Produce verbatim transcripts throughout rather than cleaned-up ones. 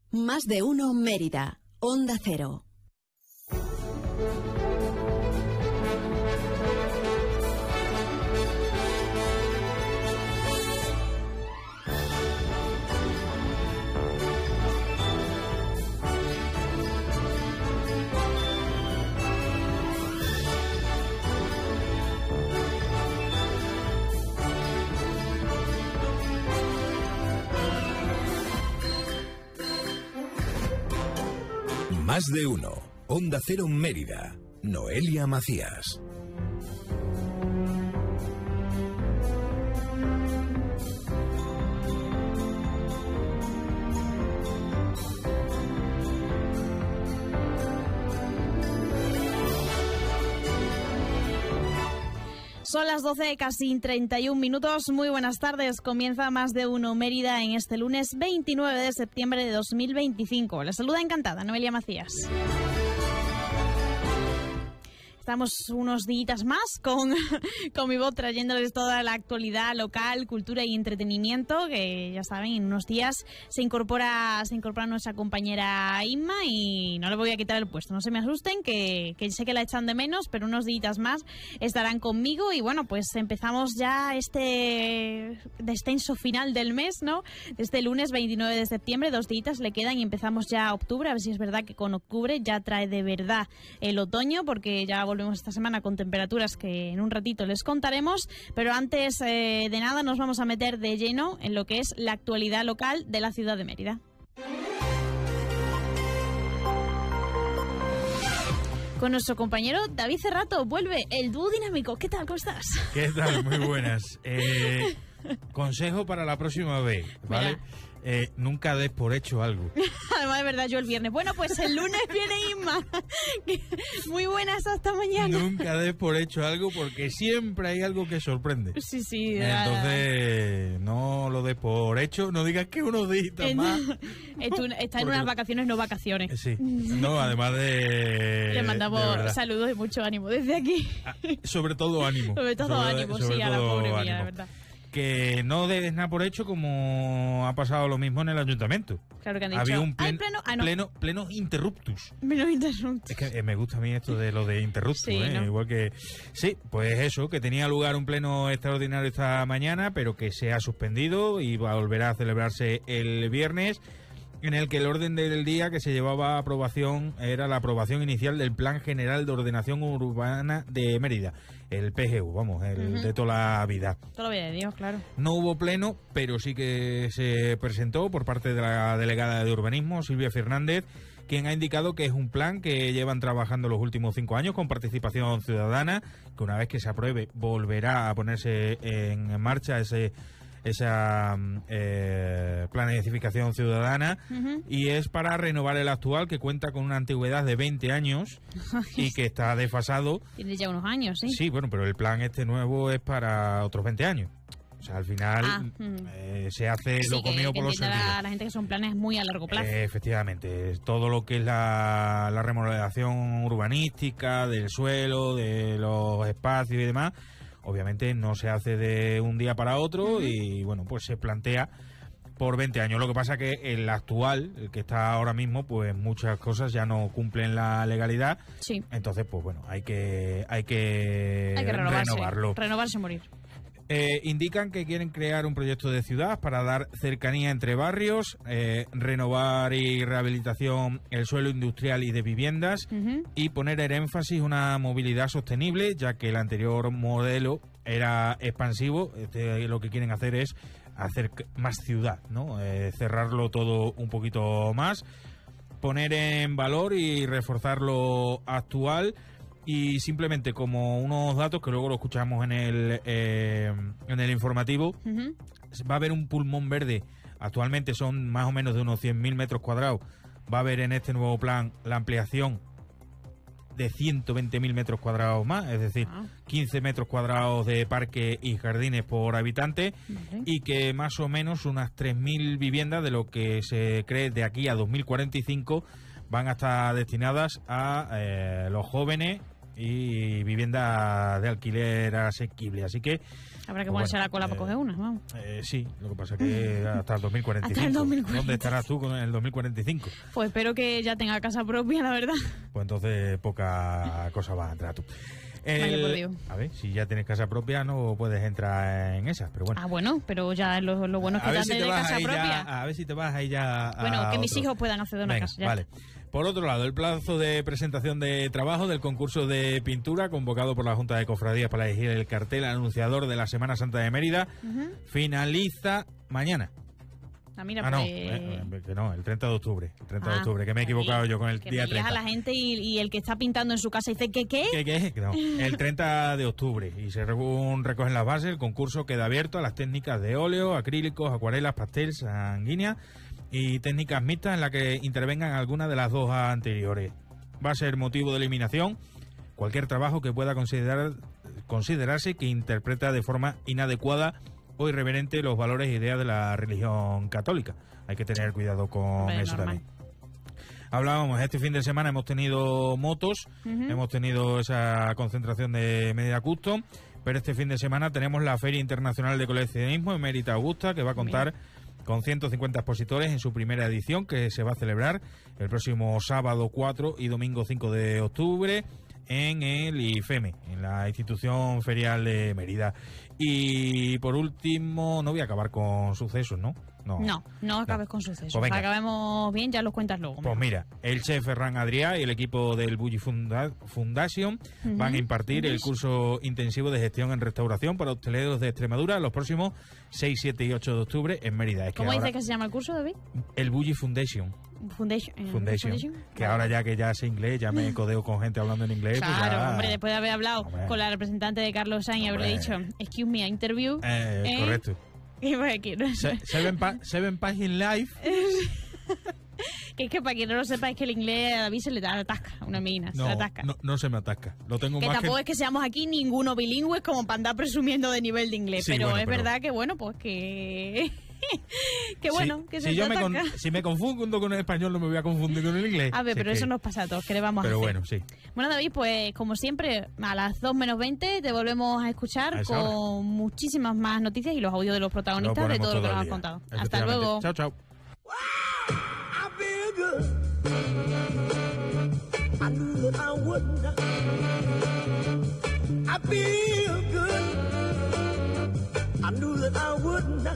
Más de uno Mérida, Onda Cero. Más de uno. Onda Cero Mérida. Noelia Macías. Son las doce, casi treinta y un minutos. Muy buenas tardes. Comienza Más de uno Mérida en este lunes veintinueve de septiembre de dos mil veinticinco. La saluda encantada, Noelia Macías. Estamos unos días más con, con mi voz trayéndoles toda la actualidad local, cultura y entretenimiento, que ya saben, en unos días se incorpora se incorpora nuestra compañera Inma y no le voy a quitar el puesto, no se me asusten, que, que sé que la echan de menos, pero unos días más estarán conmigo y bueno, pues empezamos ya este descenso final del mes, ¿no? Este lunes veintinueve de septiembre, dos días le quedan y empezamos ya octubre, a ver si es verdad que con octubre ya trae de verdad el otoño, porque ya volvemos esta semana con temperaturas que en un ratito les contaremos, pero antes eh, de nada nos vamos a meter de lleno en lo que es la actualidad local de la ciudad de Mérida. Con nuestro compañero David Cerrato vuelve el dúo dinámico. ¿Qué tal? ¿Cómo estás? ¿Qué tal? Muy buenas. Eh, consejo para la próxima vez, ¿vale? Eh, nunca des por hecho algo. Además, de verdad, yo el viernes. Bueno, pues el lunes viene Inma. Muy buenas, hasta mañana. Nunca des por hecho algo porque siempre hay algo que sorprende. Sí, sí. Entonces, no lo des por hecho. No digas que unos días más. Está en unas vacaciones, no vacaciones. Sí. No, además de... Le mandamos saludos y mucho ánimo desde aquí. Ah, sobre todo ánimo. Sobre todo sobre, ánimo, sobre sí, todo a la pobre ánimo. Mía, de verdad. Que no des nada por hecho, como ha pasado lo mismo en el ayuntamiento. Claro que han dicho. Había un plen, pleno, ah, no. pleno, pleno interruptus. Pleno interruptus. Es que eh, me gusta a mí esto de lo de interruptus, sí, ¿eh? ¿no? Igual que... Sí, pues eso, que tenía lugar un pleno extraordinario esta mañana, pero que se ha suspendido y volverá a celebrarse el viernes, en el que el orden del día que se llevaba a aprobación era la aprobación inicial del Plan General de Ordenación Urbana de Mérida, el P G U, vamos, el uh-huh. de toda la vida. Toda la vida de Dios, claro. No hubo pleno, pero sí que se presentó por parte de la delegada de Urbanismo, Silvia Fernández, quien ha indicado que es un plan que llevan trabajando los últimos cinco años con participación ciudadana, que una vez que se apruebe volverá a ponerse en marcha ese... esa eh, planificación ciudadana uh-huh. y es para renovar el actual, que cuenta con una antigüedad de veinte años y que está desfasado. Tiene ya unos años, ¿sí? Sí, bueno, pero el plan este nuevo es para otros veinte años. O sea, al final ah, eh, se hace sí, lo comido por los servidos. La, la gente que son planes muy a largo plazo. Eh, efectivamente, todo lo que es la, la remodelación urbanística del suelo, de los espacios y demás, obviamente no se hace de un día para otro uh-huh. y bueno, pues se plantea por veinte años. Lo que pasa que el actual, el que está ahora mismo, pues muchas cosas ya no cumplen la legalidad. Sí. Entonces, pues bueno, hay que hay que, hay que renovarse, renovarlo. Renovarse o morir. Eh, indican que quieren crear un proyecto de ciudad para dar cercanía entre barrios, eh, renovar y rehabilitación el suelo industrial y de viviendas uh-huh. y poner el énfasis en una movilidad sostenible, ya que el anterior modelo era expansivo. Este, lo que quieren hacer es hacer más ciudad, ¿no? Eh, cerrarlo todo un poquito más, poner en valor y reforzar lo actual. Y simplemente como unos datos que luego lo escuchamos en el eh, en el informativo, uh-huh. va a haber un pulmón verde. Actualmente son más o menos de unos cien mil metros cuadrados. Va a haber en este nuevo plan la ampliación de ciento veinte mil metros cuadrados más, es decir, ah. quince metros cuadrados de parque y jardines por habitante, uh-huh. y que más o menos unas tres mil viviendas, de lo que se cree de aquí a dos mil cuarenta y cinco, van a estar destinadas a eh, los jóvenes y vivienda de alquiler asequible. Así que habrá que pues ponerse bueno, la cola eh, para coger una, vamos. Eh, sí, lo que pasa es que hasta el dos mil cuarenta y cinco. Hasta el dos mil cuarenta y cinco. ¿Dónde estarás tú con el dos mil cuarenta y cinco? Pues espero que ya tenga casa propia, la verdad. Pues entonces poca cosa va a entrar tú. El, Vaya por Dios. A ver, si ya tienes casa propia no puedes entrar en esas, pero bueno. Ah, bueno, pero ya lo, lo bueno es que a ver ya si te tienes vas casa ahí propia. ya, a ver si te vas ahí ya a Bueno, que mis otro. hijos puedan acceder a una Venga, casa. Ya. Vale. Por otro lado, el plazo de presentación de trabajo del concurso de pintura convocado por la Junta de Cofradías para elegir el cartel anunciador de la Semana Santa de Mérida Uh-huh. finaliza mañana. Ah, mira, Ah, no, pues... eh, eh, que no, el treinta de octubre. El treinta de Ah, octubre, que me he equivocado yo con el que día me lías treinta. a la gente y, y el que está pintando en su casa dice, ¿qué, qué? ¿Qué, qué? No, el treinta de octubre. Y según recogen las bases, el concurso queda abierto a las técnicas de óleo, acrílicos, acuarelas, pastel, sanguínea y técnicas mixtas en las que intervengan algunas de las dos anteriores. Va a ser motivo de eliminación cualquier trabajo que pueda considerar, considerarse que interpreta de forma inadecuada o irreverente los valores e ideas de la religión católica. Hay que tener cuidado con Hombre, eso normal. también. Hablábamos, este fin de semana hemos tenido motos, Ujú. hemos tenido esa concentración de Mérida Custom, pero este fin de semana tenemos la Feria Internacional de Coleccionismo en Mérida Augusta, que va a contar con ciento cincuenta expositores en su primera edición, que se va a celebrar el próximo sábado cuatro y domingo cinco de octubre en el I F E M E, en la Institución Ferial de Mérida. Y por último, no voy a acabar con sucesos, ¿no? No, no acabes con sucesos. Pues venga. Acabemos bien, ya los cuentas luego. Pues mira, el chef Ferran Adrià y el equipo del Bulli Funda- Foundation Ujú. van a impartir el Bullis. curso intensivo de gestión en restauración para hosteleros de Extremadura los próximos seis, siete y ocho de octubre en Mérida. Es que ¿Cómo ahora- dices que se llama el curso, David? El Bulli Foundation. Foundation. eh, Foundation. Que ahora ya que ya sé inglés, ya me codeo con gente hablando en inglés. pues Claro, ya- hombre, después de haber hablado Hombre. con la representante de Carlos Sainz y haberle Hombre. dicho, excuse me, interview. Eh, ¿eh? Correcto. Y pues aquí, no sé. Se- Seven, pa seven Page in Life. Que es que para quien no lo sepa, es que el inglés a David se le da atasca, una mina, se No, le atasca. no, no se me atasca. Lo tengo Que más tampoco que... es que seamos aquí ninguno bilingües como para andar presumiendo de nivel de inglés, Sí, pero bueno, es pero- verdad que bueno, pues que... que bueno, Si- que si se yo te me con- ataca. si me confundo con el español, no me voy a confundir con el inglés. A ver, Si pero es eso que- nos pasa a todos, ¿qué le vamos Pero a hacer? bueno, sí. Bueno, David, pues como siempre, a las dos menos veinte te volvemos a A escuchar esa hora. con muchísimas más noticias y los audios de los Lo protagonistas de ponemos todo lo que todo nos el has día. contado. Hasta Efectivamente. luego. Chao, chao. I feel good. I knew that I wouldn't. I feel good. I knew that I wouldn't.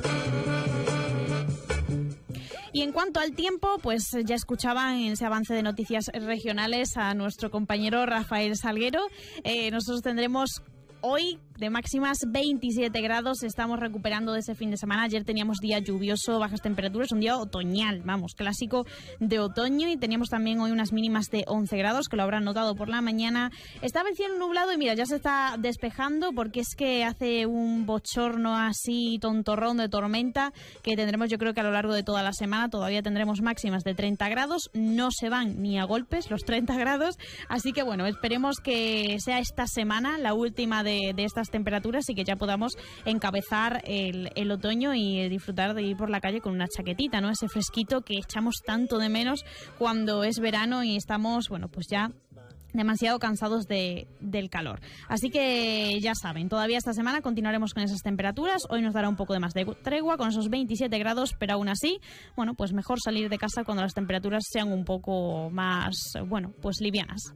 Y en cuanto al tiempo, pues ya escuchaban en ese avance de noticias regionales a nuestro compañero Rafael Salguero. Eh, nosotros tendremos hoy de máximas veintisiete grados, estamos recuperando de ese fin de semana. Ayer teníamos día lluvioso, bajas temperaturas, un día otoñal, vamos, clásico de otoño, y teníamos también hoy unas mínimas de once grados, que lo habrán notado por la mañana. Estaba el cielo nublado y mira, ya se está despejando porque es que hace un bochorno así tontorrón de tormenta que tendremos yo creo que a lo largo de toda la semana. Todavía tendremos máximas de treinta grados, no se van ni a golpes los treinta grados, así que bueno, esperemos que sea esta semana la última de, de estas temperaturas y que ya podamos encabezar el, el otoño y disfrutar de ir por la calle con una chaquetita, ¿no? Ese fresquito que echamos tanto de menos cuando es verano y estamos, bueno, pues ya demasiado cansados de, del calor. Así que ya saben, todavía esta semana continuaremos con esas temperaturas. Hoy nos dará un poco de más de tregua con esos veintisiete grados, pero aún así, bueno, pues mejor salir de casa cuando las temperaturas sean un poco más, bueno, pues livianas.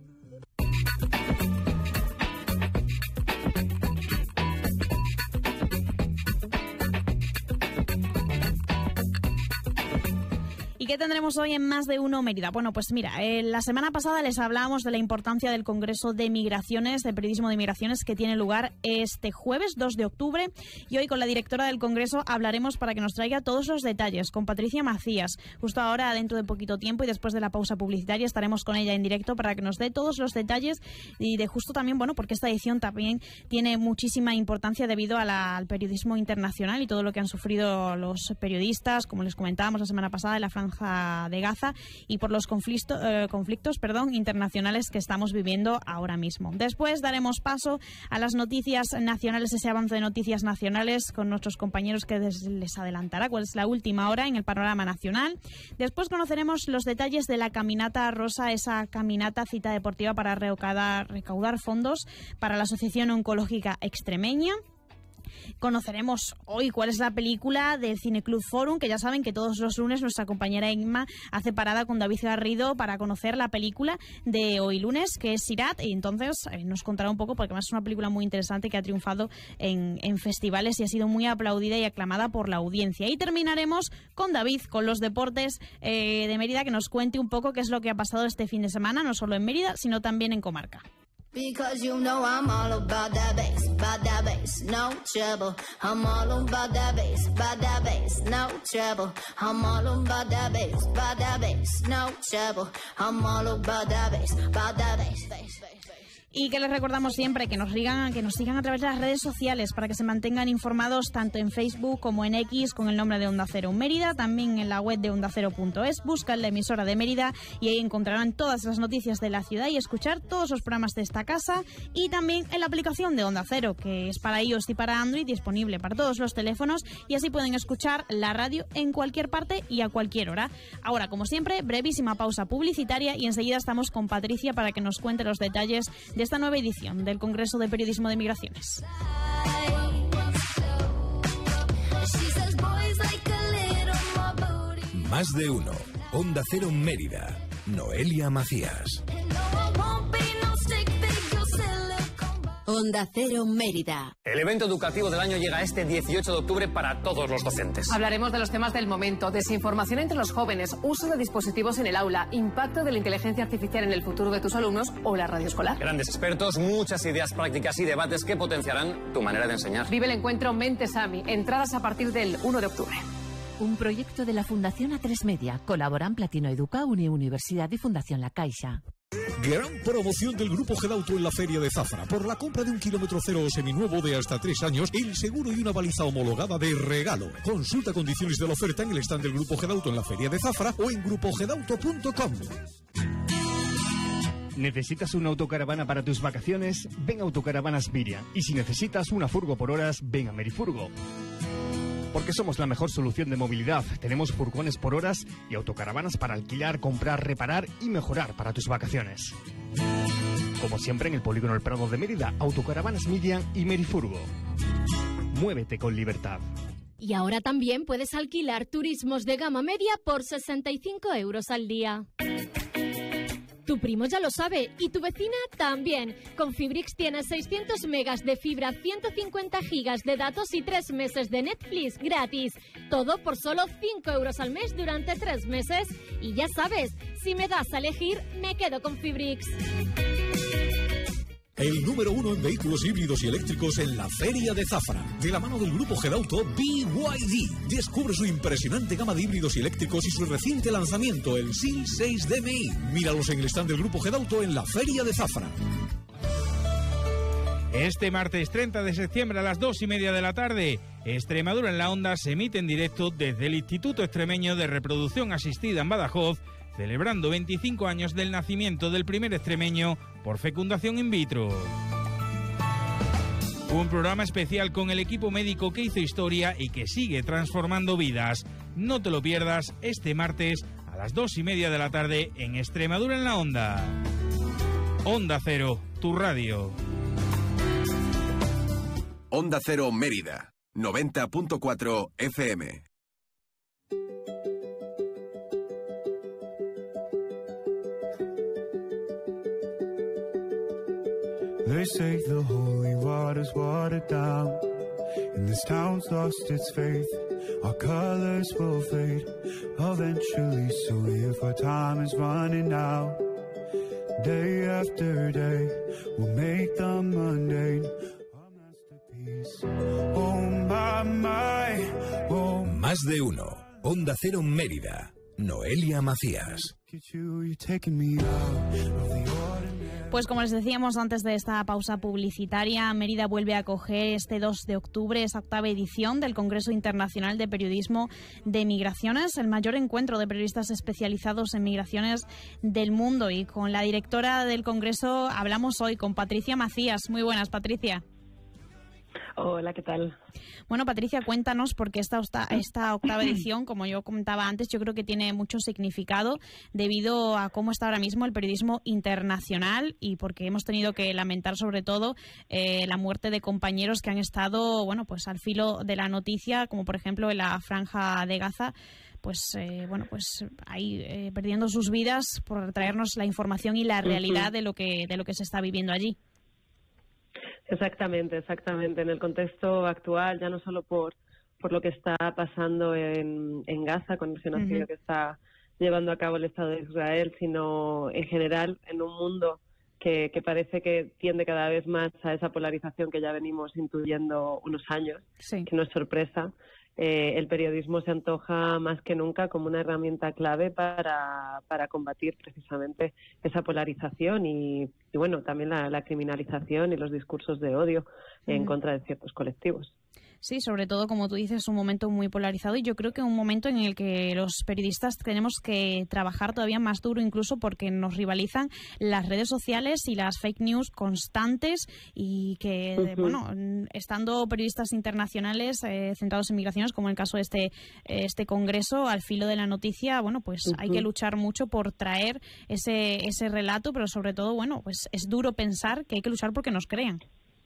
¿Y qué tendremos hoy en Más de Uno Mérida? Bueno, pues mira, eh, la semana pasada les hablábamos de la importancia del Congreso de Migraciones, de Periodismo de Migraciones, que tiene lugar este jueves dos de octubre. Y hoy con la directora del Congreso hablaremos para que nos traiga todos los detalles, con Patricia Macías. Justo ahora, dentro de poquito tiempo y después de la pausa publicitaria, estaremos con ella en directo para que nos dé todos los detalles y de justo también, bueno, porque esta edición también tiene muchísima importancia debido a la, al periodismo internacional y todo lo que han sufrido los periodistas, como les comentábamos la semana pasada, de la Franja franja de Gaza y por los conflicto, eh, conflictos perdón, internacionales que estamos viviendo ahora mismo. Después daremos paso a las noticias nacionales, ese avance de noticias nacionales con nuestros compañeros que les, les adelantará cuál es la última hora en el panorama nacional. Después conoceremos los detalles de la Caminata Rosa, esa caminata cita deportiva para recaudar, recaudar fondos para la Asociación Oncológica Extremeña. Conoceremos hoy cuál es la película del Cineclub Forum, que ya saben que todos los lunes nuestra compañera Inma hace parada con David Garrido para conocer la película de hoy lunes, que es Sirat, y entonces eh, nos contará un poco, porque además es una película muy interesante que ha triunfado en, en festivales y ha sido muy aplaudida y aclamada por la audiencia. Y terminaremos con David, con los deportes eh, de Mérida, que nos cuente un poco qué es lo que ha pasado este fin de semana, no solo en Mérida, sino también en comarca. Because you know I'm all about that bass, about that bass, no trouble. I'm all about that bass, about that bass, no trouble. I'm all about that bass, about that bass, no trouble. I'm all about that bass, about that bass, bass, bass. Y que les recordamos siempre que nos sigan, que nos sigan a través de las redes sociales para que se mantengan informados tanto en Facebook como en X con el nombre de Onda Cero Mérida, también en la web de onda cero punto es, buscan la emisora de Mérida y ahí encontrarán todas las noticias de la ciudad y escuchar todos los programas de esta casa, y también en la aplicación de Onda Cero, que es para iOS y para Android, disponible para todos los teléfonos, y así pueden escuchar la radio en cualquier parte y a cualquier hora. Ahora, como siempre, brevísima pausa publicitaria y enseguida estamos con Patricia para que nos cuente los detalles de esta nueva edición del Congreso de Periodismo de Migraciones. Más de uno. Onda Cero Mérida. Noelia Macías. Onda Cero Mérida. El evento educativo del año llega este dieciocho de octubre para todos los docentes. Hablaremos de los temas del momento: desinformación entre los jóvenes, uso de dispositivos en el aula, impacto de la inteligencia artificial en el futuro de tus alumnos o la radio escolar. Grandes expertos, muchas ideas prácticas y debates que potenciarán tu manera de enseñar. Vive el encuentro Mentes AMI. Entradas a partir del uno de octubre. Un proyecto de la Fundación A tres Media. Colaboran Platino Educa, Uni Universidad y Fundación La Caixa. Gran promoción del Grupo Gedauto en la Feria de Zafra. Por la compra de un kilómetro cero o seminuevo de hasta tres años, el seguro y una baliza homologada de regalo. Consulta condiciones de la oferta en el stand del Grupo Gedauto en la Feria de Zafra o en grupo gedauto punto com. ¿Necesitas una autocaravana para tus vacaciones? Ven a Autocaravanas Miriam. Y si necesitas una furgo por horas, ven a Merifurgo. Porque somos la mejor solución de movilidad. Tenemos furgones por horas y autocaravanas para alquilar, comprar, reparar y mejorar para tus vacaciones. Como siempre en el Polígono El Prado de Mérida, Autocaravanas Miriam y Merifurgo. Muévete con libertad. Y ahora también puedes alquilar turismos de gama media por sesenta y cinco euros al día. Tu primo ya lo sabe y tu vecina también. Con Fibrix tienes seiscientos megas de fibra, ciento cincuenta gigas de datos y tres meses de Netflix gratis. Todo por solo cinco euros al mes durante tres meses. Y ya sabes, si me das a elegir, me quedo con Fibrix. El número uno en vehículos híbridos y eléctricos en la Feria de Zafra. De la mano del Grupo Gedauto B Y D. Descubre su impresionante gama de híbridos y eléctricos y su reciente lanzamiento, el S I L seis D M I. Míralos en el stand del Grupo Gedauto en la Feria de Zafra. Este martes treinta de septiembre a las dos y media de la tarde, Extremadura en la Onda se emite en directo desde el Instituto Extremeño de Reproducción Asistida en Badajoz, celebrando veinticinco años del nacimiento del primer extremeño por fecundación in vitro. Un programa especial con el equipo médico que hizo historia y que sigue transformando vidas. No te lo pierdas este martes a las dos y media de la tarde en Extremadura en la Onda. Onda Cero, tu radio. Onda Cero Mérida, noventa punto cuatro F M. They say the holy water's watered down, and this town's lost its faith. Our colors will fade eventually, so if our time is running out, day after day, we'll make them mundane our masterpiece. Oh my, my, oh. Más de uno. Onda Cero Mérida. Noelia Macías. You, you're taking me out of the ordinary. Pues como les decíamos antes de esta pausa publicitaria, Mérida vuelve a acoger este dos de octubre esa octava edición del Congreso Internacional de Periodismo de Migraciones, el mayor encuentro de periodistas especializados en migraciones del mundo. Y con la directora del Congreso hablamos hoy, con Patricia Macías. Muy buenas, Patricia. Hola, ¿qué tal? Bueno, Patricia, cuéntanos, porque esta, esta octava edición, como yo comentaba antes, yo creo que tiene mucho significado debido a cómo está ahora mismo el periodismo internacional y porque hemos tenido que lamentar sobre todo eh, la muerte de compañeros que han estado, bueno, pues al filo de la noticia, como por ejemplo en la Franja de Gaza, pues eh, bueno, pues ahí eh, perdiendo sus vidas por traernos la información y la realidad de lo que de lo que se está viviendo allí. Exactamente, exactamente. En el contexto actual, ya no solo por por lo que está pasando en, en Gaza, con el genocidio uh-huh. que está llevando a cabo el Estado de Israel, sino en general en un mundo que, que parece que tiende cada vez más a esa polarización que ya venimos intuyendo unos años, sí. que no es sorpresa. Eh, el periodismo se antoja más que nunca como una herramienta clave para, para combatir precisamente esa polarización y, y bueno, también la, la criminalización y los discursos de odio en uh-huh. contra de ciertos colectivos. Sí, sobre todo, como tú dices, un momento muy polarizado y yo creo que un momento en el que los periodistas tenemos que trabajar todavía más duro, incluso porque nos rivalizan las redes sociales y las fake news constantes y que, uh-huh. bueno, estando periodistas internacionales eh, centrados en migraciones, como en el caso de este, este congreso, al filo de la noticia, bueno, pues uh-huh. hay que luchar mucho por traer ese, ese relato, pero sobre todo, bueno, pues es duro pensar que hay que luchar porque nos crean.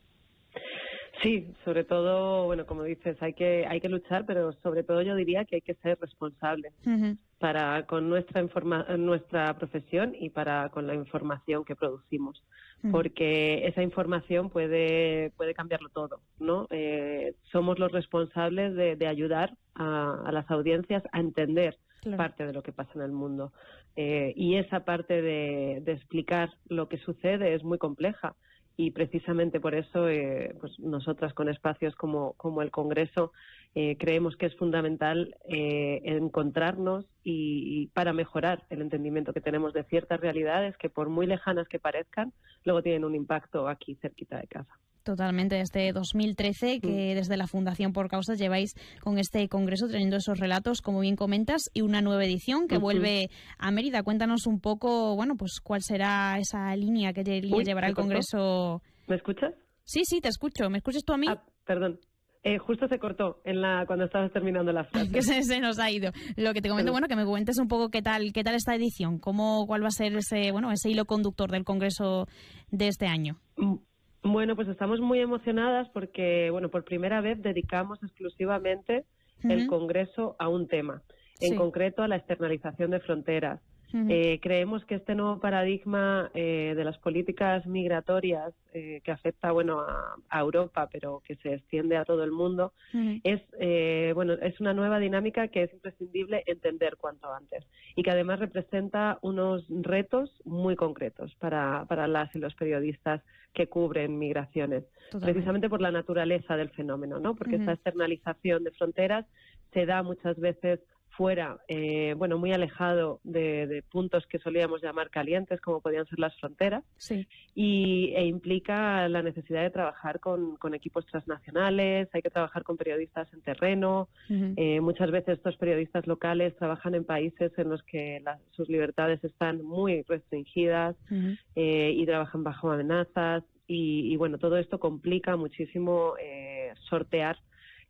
Sí, sobre todo, bueno, como dices, hay que hay que luchar, pero sobre todo yo diría que hay que ser responsables uh-huh. para con nuestra informa- nuestra profesión y para con la información que producimos, uh-huh. porque esa información puede puede cambiarlo todo, ¿no? Eh, somos los responsables de, de ayudar a, a las audiencias a entender claro. parte de lo que pasa en el mundo eh, y esa parte de, de explicar lo que sucede es muy compleja. Y precisamente por eso, eh, pues nosotras con espacios como, como el Congreso eh, creemos que es fundamental eh, encontrarnos y, y para mejorar el entendimiento que tenemos de ciertas realidades que por muy lejanas que parezcan, luego tienen un impacto aquí cerquita de casa. Totalmente, desde dos mil trece, que desde la Fundación Por Causas lleváis con este congreso trayendo esos relatos, como bien comentas, y una nueva edición que uh-huh. vuelve a Mérida. Cuéntanos un poco, bueno, pues cuál será esa línea que Uy, llevará el congreso. ¿Me escuchas? Sí, sí, te escucho. ¿Me escuchas tú a mí? Ah, perdón. Eh, justo se cortó en la cuando estabas terminando la frase. que se, se nos ha ido. Lo que te comento, bueno, que me cuentes un poco qué tal qué tal esta edición, cómo cuál va a ser ese, bueno, ese hilo conductor del congreso de este año. Mm. Bueno, pues estamos muy emocionadas porque, bueno, por primera vez dedicamos exclusivamente uh-huh. el Congreso a un tema, en sí. concreto a la externalización de fronteras. Uh-huh. Eh, creemos que este nuevo paradigma eh, de las políticas migratorias eh, que afecta, bueno, a, a Europa, pero que se extiende a todo el mundo, uh-huh. es, eh, bueno, es una nueva dinámica que es imprescindible entender cuanto antes y que además representa unos retos muy concretos para, para las y los periodistas que cubren migraciones, Totalmente. precisamente por la naturaleza del fenómeno, ¿no? Porque uh-huh. esta externalización de fronteras se da muchas veces fuera, eh, bueno, muy alejado de, de puntos que solíamos llamar calientes, como podían ser las fronteras, sí. y, e implica la necesidad de trabajar con, con equipos transnacionales, hay que trabajar con periodistas en terreno, uh-huh. eh, muchas veces estos periodistas locales trabajan en países en los que la, sus libertades están muy restringidas uh-huh. eh, y trabajan bajo amenazas, y, y bueno, todo esto complica muchísimo eh, sortear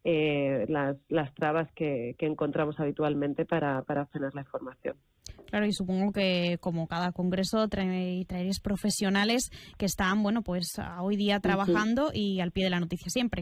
Eh, las, las trabas que, que encontramos habitualmente para, para obtener la información. Claro, y supongo que como cada congreso trae, traeréis profesionales que están, bueno, pues hoy día trabajando uh-huh. y al pie de la noticia siempre.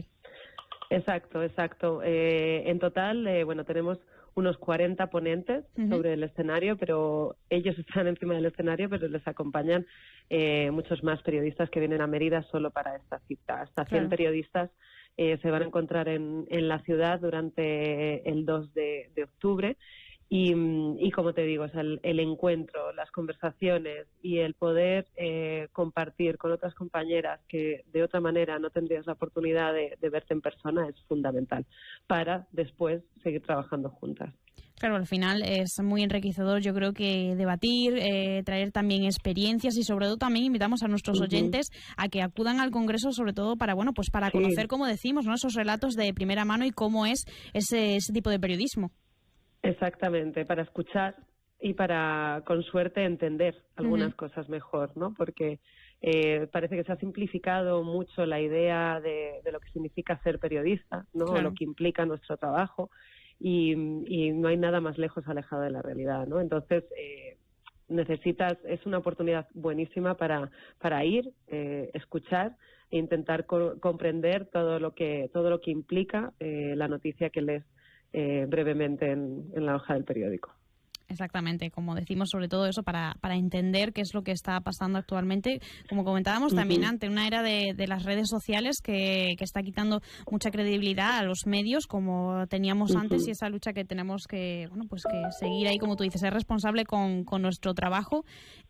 Exacto, exacto. Eh, en total, eh, bueno, tenemos unos cuarenta ponentes uh-huh. sobre el escenario, pero ellos están encima del escenario, pero les acompañan eh, muchos más periodistas que vienen a Mérida solo para esta cita. Hasta cien claro. periodistas Eh, se van a encontrar en, en la ciudad durante el dos de octubre y, y como te digo, o sea, el, el encuentro, las conversaciones y el poder eh, compartir con otras compañeras que de otra manera no tendrías la oportunidad de, de verte en persona es fundamental para después seguir trabajando juntas. Claro, al final es muy enriquecedor, yo creo que debatir, eh, traer también experiencias y sobre todo también invitamos a nuestros uh-huh. oyentes a que acudan al Congreso, sobre todo para, bueno, pues para sí. conocer, como decimos, ¿no? Esos relatos de primera mano y cómo es ese, ese tipo de periodismo. Exactamente, para escuchar y para, con suerte, entender algunas uh-huh. cosas mejor, ¿no? Porque eh, parece que se ha simplificado mucho la idea de, de lo que significa ser periodista, ¿no? Claro. Lo que implica nuestro trabajo. Y, y no hay nada más lejos alejado de la realidad, ¿no? Entonces, eh, necesitas, es una oportunidad buenísima para, para ir, eh, escuchar e intentar co- comprender todo lo que, todo lo que implica eh, la noticia que lees eh, brevemente en, en la hoja del periódico. Exactamente, como decimos, sobre todo eso para, para entender qué es lo que está pasando actualmente. Como comentábamos, uh-huh. también ante una era de, de las redes sociales que, que está quitando mucha credibilidad a los medios como teníamos uh-huh. antes, y esa lucha que tenemos que, bueno, pues que seguir ahí, como tú dices, ser responsable con, con nuestro trabajo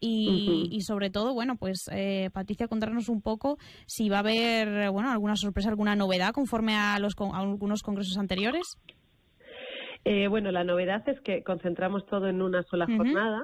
y, uh-huh. y sobre todo, bueno, pues eh, Patricia, contarnos un poco si va a haber, bueno, alguna sorpresa, alguna novedad conforme a los a algunos congresos anteriores. Eh, bueno, la novedad es que concentramos todo en una sola uh-huh. jornada.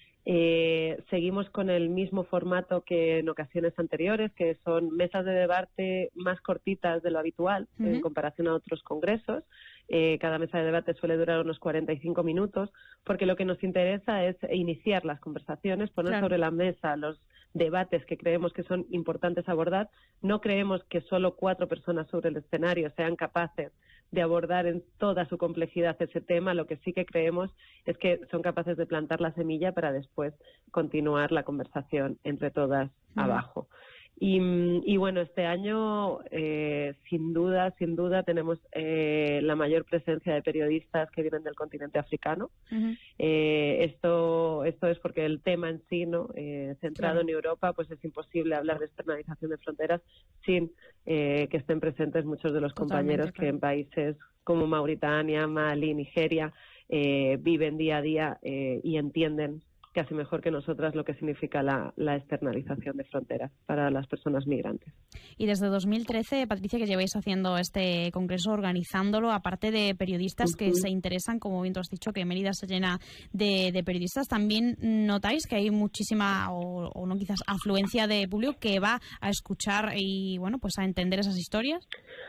Eh, seguimos con el mismo formato que en ocasiones anteriores, que son mesas de debate más cortitas de lo habitual uh-huh. en comparación a otros congresos. Eh, cada mesa de debate suele durar unos cuarenta y cinco minutos, porque lo que nos interesa es iniciar las conversaciones, poner claro. sobre la mesa los debates que creemos que son importantes abordar. No creemos que solo cuatro personas sobre el escenario sean capaces de abordar en toda su complejidad ese tema. Lo que sí que creemos es que son capaces de plantar la semilla para después continuar la conversación entre todas mm. abajo. Y, y bueno, este año, eh, sin duda, sin duda, tenemos eh, la mayor presencia de periodistas que vienen del continente africano. Uh-huh. Eh, esto, esto es porque el tema en sí, ¿no? Eh, centrado claro. en Europa, pues es imposible hablar de externalización de fronteras sin eh, que estén presentes muchos de los Totalmente, compañeros claro. que en países como Mauritania, Mali, Nigeria eh, viven día a día eh, y entienden casi mejor que nosotras lo que significa la, la externalización de fronteras para las personas migrantes. Y desde dos mil trece, Patricia, que lleváis haciendo este congreso, organizándolo, aparte de periodistas uh-huh. que se interesan, como bien tú has dicho, que Mérida se llena de, de periodistas, ¿también notáis que hay muchísima, o, o no quizás, afluencia de público que va a escuchar y, bueno, pues a entender esas historias?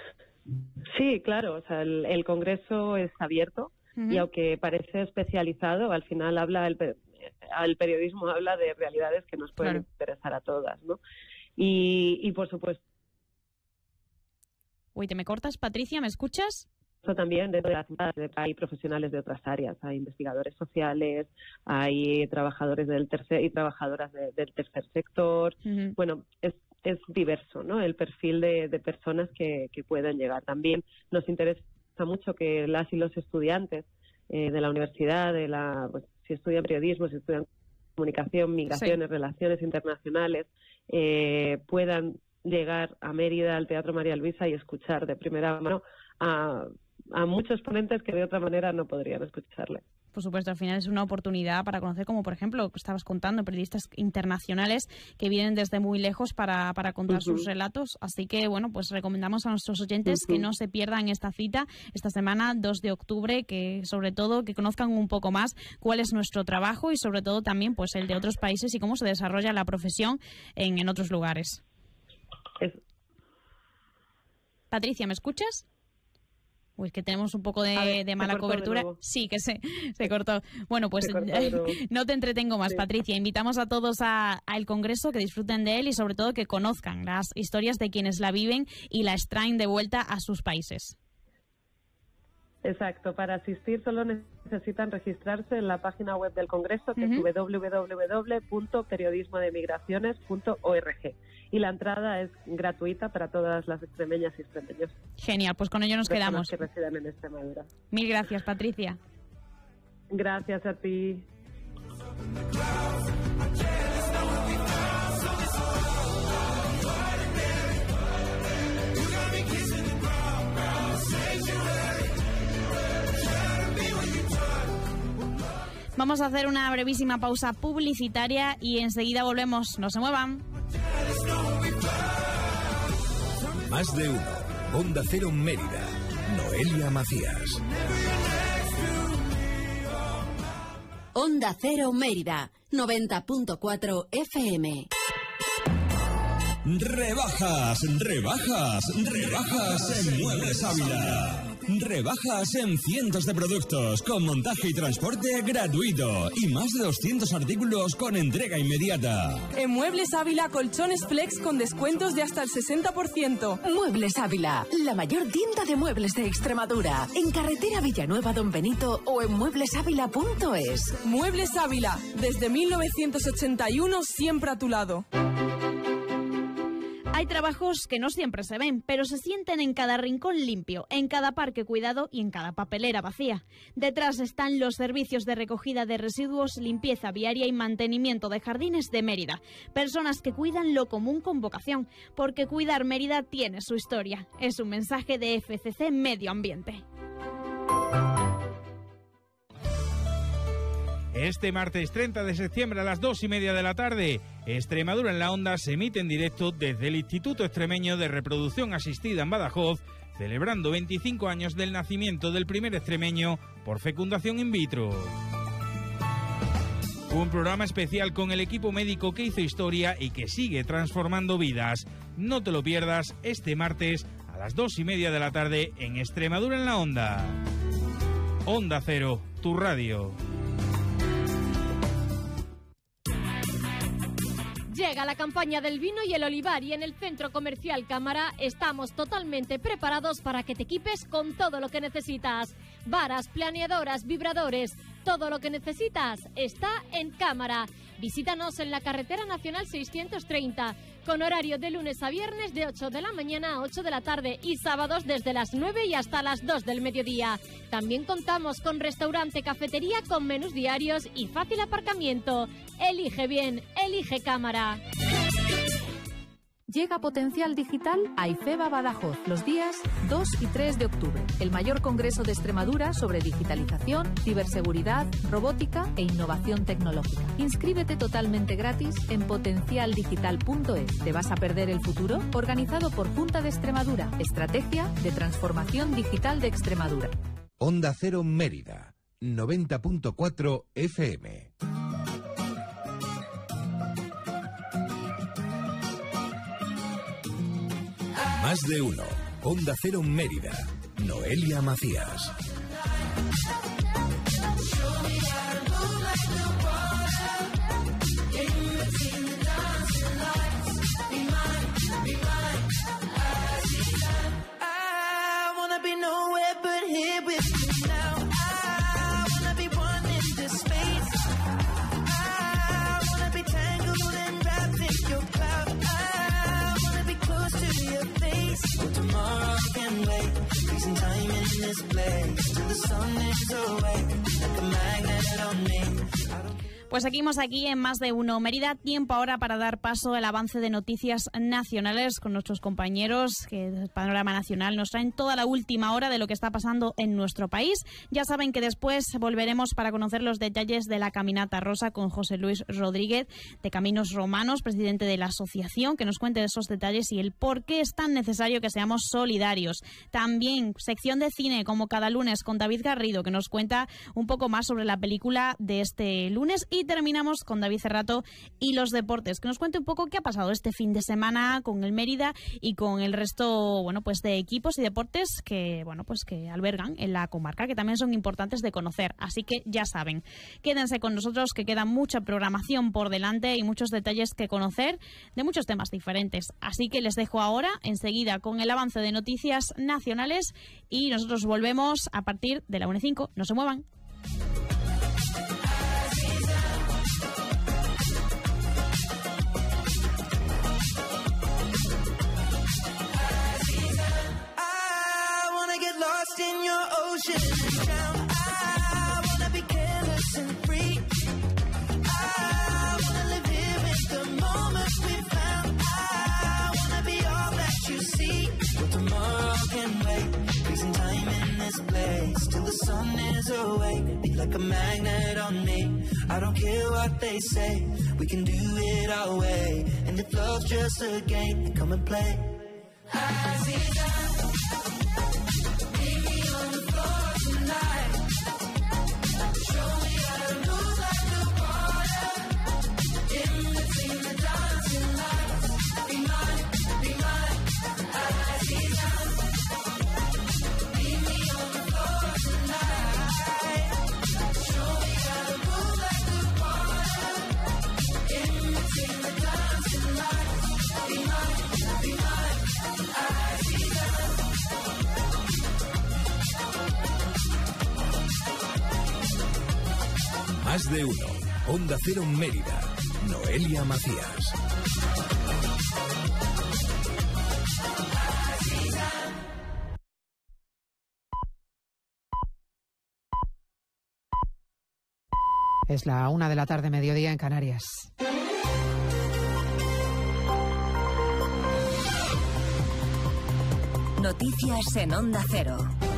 Sí, claro, o sea, el, el congreso es abierto uh-huh. y aunque parece especializado, al final habla el el periodismo habla de realidades que nos pueden claro. interesar a todas, ¿no? Y, y por supuesto... Uy, ¿te me cortas, Patricia? ¿Me escuchas? Eso también, dentro de las ciudades hay profesionales de otras áreas, hay investigadores sociales, hay trabajadores del tercer y trabajadoras de, del tercer sector. Uh-huh. Bueno, es, es diverso, ¿no? El perfil de, de personas que, que pueden llegar. También nos interesa mucho que las y los estudiantes eh, de la universidad, de la pues, si estudian periodismo, si estudian comunicación, migraciones, sí. relaciones internacionales, eh, puedan llegar a Mérida, al Teatro María Luisa, y escuchar de primera mano a, a muchos ponentes que de otra manera no podrían escucharle. Por supuesto, al final es una oportunidad para conocer, como por ejemplo, que estabas contando, periodistas internacionales que vienen desde muy lejos para, para contar uh-huh. sus relatos. Así que, bueno, pues recomendamos a nuestros oyentes uh-huh. que no se pierdan esta cita esta semana, dos de octubre, que sobre todo que conozcan un poco más cuál es nuestro trabajo y sobre todo también pues el de otros países y cómo se desarrolla la profesión en, en otros lugares. Es... Patricia, ¿me escuchas? Uy, que tenemos un poco de, ver, de mala cobertura. De sí, que se, se cortó. Bueno, pues no te entretengo más, sí. Patricia. Invitamos a todos al Congreso, que disfruten de él y sobre todo que conozcan las historias de quienes la viven y la extraen de vuelta a sus países. Exacto. Para asistir solo necesitan registrarse en la página web del Congreso, que uh-huh. es doble u doble u doble u punto periodismo de migraciones punto org. Y la entrada es gratuita para todas las extremeñas y extremeños. Genial, pues con ello nos quedamos. Que residen en Extremadura. Mil gracias, Patricia. Gracias a ti. Vamos a hacer una brevísima pausa publicitaria y enseguida volvemos. No se muevan. Más de uno. Onda Cero Mérida. Noelia Macías. Onda Cero Mérida, noventa punto cuatro F M. Rebajas, rebajas, rebajas en Muebles Ávila. Rebajas en cientos de productos con montaje y transporte gratuito y más de doscientos artículos con entrega inmediata. En Muebles Ávila, colchones flex con descuentos de hasta el sesenta por ciento. Muebles Ávila, la mayor tienda de muebles de Extremadura. En carretera Villanueva Don Benito o en muebles ávila punto es. Muebles Ávila, desde mil novecientos ochenta y uno, siempre a tu lado. Hay trabajos que no siempre se ven, pero se sienten en cada rincón limpio, en cada parque cuidado y en cada papelera vacía. Detrás están los servicios de recogida de residuos, limpieza viaria y mantenimiento de jardines de Mérida. Personas que cuidan lo común con vocación, porque cuidar Mérida tiene su historia. Es un mensaje de F C C Medio Ambiente. Este martes treinta de septiembre a las dos y media de la tarde, Extremadura en la Onda se emite en directo desde el Instituto Extremeño de Reproducción Asistida en Badajoz, celebrando veinticinco años del nacimiento del primer extremeño por fecundación in vitro. Un programa especial con el equipo médico que hizo historia y que sigue transformando vidas. No te lo pierdas este martes a las dos y media de la tarde en Extremadura en la Onda. Onda Cero, tu radio. Llega la campaña del vino y el olivar y en el Centro Comercial Cámara estamos totalmente preparados para que te equipes con todo lo que necesitas. Varas, planeadoras, vibradores, todo lo que necesitas está en Cámara. Visítanos en la Carretera Nacional seiscientos treinta, con horario de lunes a viernes de ocho de la mañana a ocho de la tarde y sábados desde las nueve y hasta las dos del mediodía. También contamos con restaurante, cafetería con menús diarios y fácil aparcamiento. Elige bien, elige Cámara. Llega Potencial Digital a IFEBA Badajoz los días dos y tres de octubre, el mayor congreso de Extremadura sobre digitalización, ciberseguridad, robótica e innovación tecnológica. Inscríbete totalmente gratis en potencial digital punto es. ¿Te vas a perder el futuro? Organizado por Junta de Extremadura, Estrategia de Transformación Digital de Extremadura. Onda Cero Mérida, noventa punto cuatro F M. Más de uno. Onda Cero Mérida. Noelia Macías. Pues seguimos aquí en Más de Uno Mérida. Tiempo ahora para dar paso al avance de noticias nacionales con nuestros compañeros que del Panorama Nacional nos traen toda la última hora de lo que está pasando en nuestro país. Ya saben que después volveremos para conocer los detalles de la Caminata Rosa con José Luis Rodríguez de Caminos Romanos, presidente de la asociación, que nos cuente esos detalles y el por qué es tan necesario que seamos solidarios. También sección de cine como cada lunes con David Garrido, que nos cuenta un poco más sobre la película de este lunes. Y terminamos con David Cerrato y los deportes, que nos cuente un poco qué ha pasado este fin de semana con el Mérida y con el resto, bueno, pues de equipos y deportes que, bueno, pues que albergan en la comarca, que también son importantes de conocer. Así que ya saben, quédense con nosotros que queda mucha programación por delante y muchos detalles que conocer de muchos temas diferentes. Así que les dejo ahora enseguida con el avance de noticias nacionales y nosotros volvemos a partir de la una y cinco. No se muevan. In your ocean down, I wanna be careless and free. I wanna live here with the moment we found. I wanna be all that you see. But tomorrow can wait. Freezing time in this place till the sun is awake. Be like a magnet on me. I don't care what they say. We can do it our way. And if love's just a game, then come and play. I see that. On the floor tonight, show me how to move like Más de uno. Onda Cero Mérida. Noelia Macías. Es la una de la tarde, mediodía en Canarias. Noticias en Onda Cero.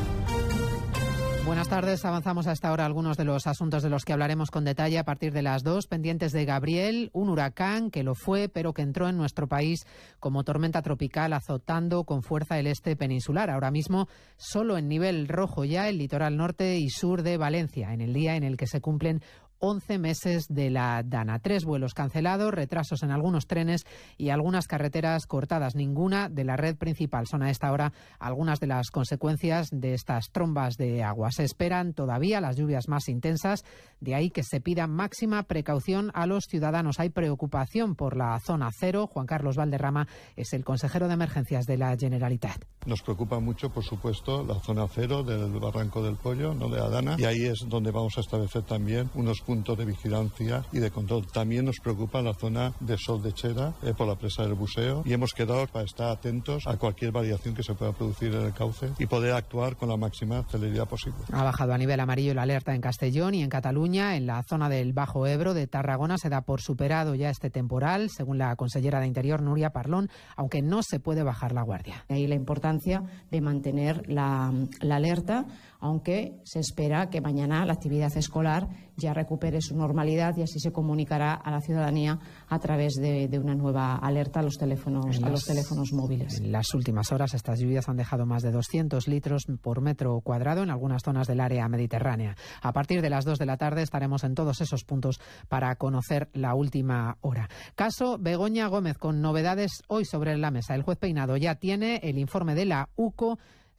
Buenas tardes. Avanzamos a esta hora algunos de los asuntos de los que hablaremos con detalle a partir de las dos. Pendientes de Gabriel, un huracán que lo fue, pero que entró en nuestro país como tormenta tropical, azotando con fuerza el este peninsular. Ahora mismo, solo en nivel rojo ya el litoral norte y sur de Valencia, en el día en el que se cumplen once meses de la Dana. Tres vuelos cancelados, retrasos en algunos trenes y algunas carreteras cortadas. Ninguna de la red principal. Son a esta hora algunas de las consecuencias de estas trombas de agua. Se esperan todavía las lluvias más intensas, de ahí que se pida máxima precaución a los ciudadanos. Hay preocupación por la zona cero. Juan Carlos Valderrama es el consejero de emergencias de la Generalitat. Nos preocupa mucho, por supuesto, la zona cero del Barranco del Pollo, no de la Dana, y ahí es donde vamos a establecer también unos puntos de vigilancia y de control. También nos preocupa la zona de Sol de Chera, eh, por la presa del Buceo, y hemos quedado para estar atentos a cualquier variación que se pueda producir en el cauce y poder actuar con la máxima celeridad posible. Ha bajado a nivel amarillo la alerta en Castellón y en Cataluña. En la zona del Bajo Ebro de Tarragona se da por superado ya este temporal, según la consellera de Interior, Núria Parlón, aunque no se puede bajar la guardia. Ahí la importancia de mantener la, la alerta, aunque se espera que mañana la actividad escolar ya recupere su normalidad y así se comunicará a la ciudadanía a través de, de una nueva alerta a los teléfonos, las, a los teléfonos móviles. En las últimas horas estas lluvias han dejado más de doscientos litros por metro cuadrado en algunas zonas del área mediterránea. A partir de las dos de la tarde estaremos en todos esos puntos para conocer la última hora. Caso Begoña Gómez, con novedades hoy sobre la mesa. El juez Peinado ya tiene el informe de la U C O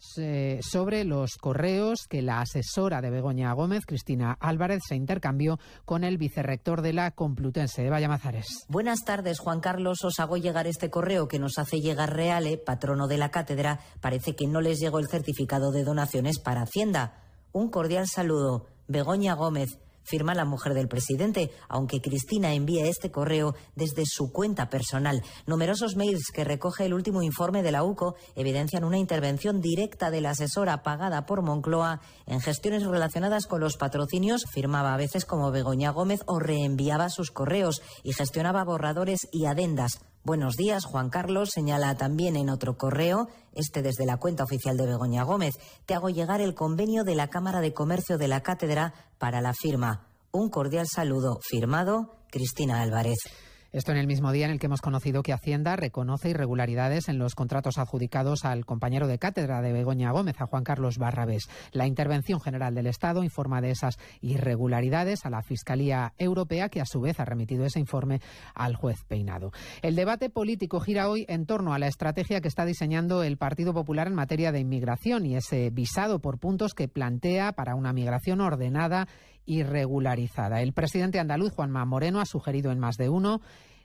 sobre los correos que la asesora de Begoña Gómez, Cristina Álvarez, se intercambió con el vicerrector de la Complutense, Eva Llamazares. Buenas tardes, Juan Carlos. Os hago llegar este correo que nos hace llegar Reale, patrono de la cátedra. Parece que no les llegó el certificado de donaciones para Hacienda. Un cordial saludo. Begoña Gómez. Firma la mujer del presidente, aunque Cristina envía este correo desde su cuenta personal. Numerosos mails que recoge el último informe de la U C O evidencian una intervención directa de la asesora pagada por Moncloa en gestiones relacionadas con los patrocinios. Firmaba a veces como Begoña Gómez o reenviaba sus correos y gestionaba borradores y adendas. Buenos días, Juan Carlos, señala también en otro correo, este desde la cuenta oficial de Begoña Gómez. Te hago llegar el convenio de la Cámara de Comercio de la Cátedra para la firma. Un cordial saludo. Firmado, Cristina Álvarez. Esto en el mismo día en el que hemos conocido que Hacienda reconoce irregularidades en los contratos adjudicados al compañero de cátedra de Begoña Gómez, a Juan Carlos Barrabés. La Intervención General del Estado informa de esas irregularidades a la Fiscalía Europea, que a su vez ha remitido ese informe al juez Peinado. El debate político gira hoy en torno a la estrategia que está diseñando el Partido Popular en materia de inmigración y ese visado por puntos que plantea para una migración ordenada y regularizada. El presidente andaluz, Juanma Moreno, ha sugerido en Más de Uno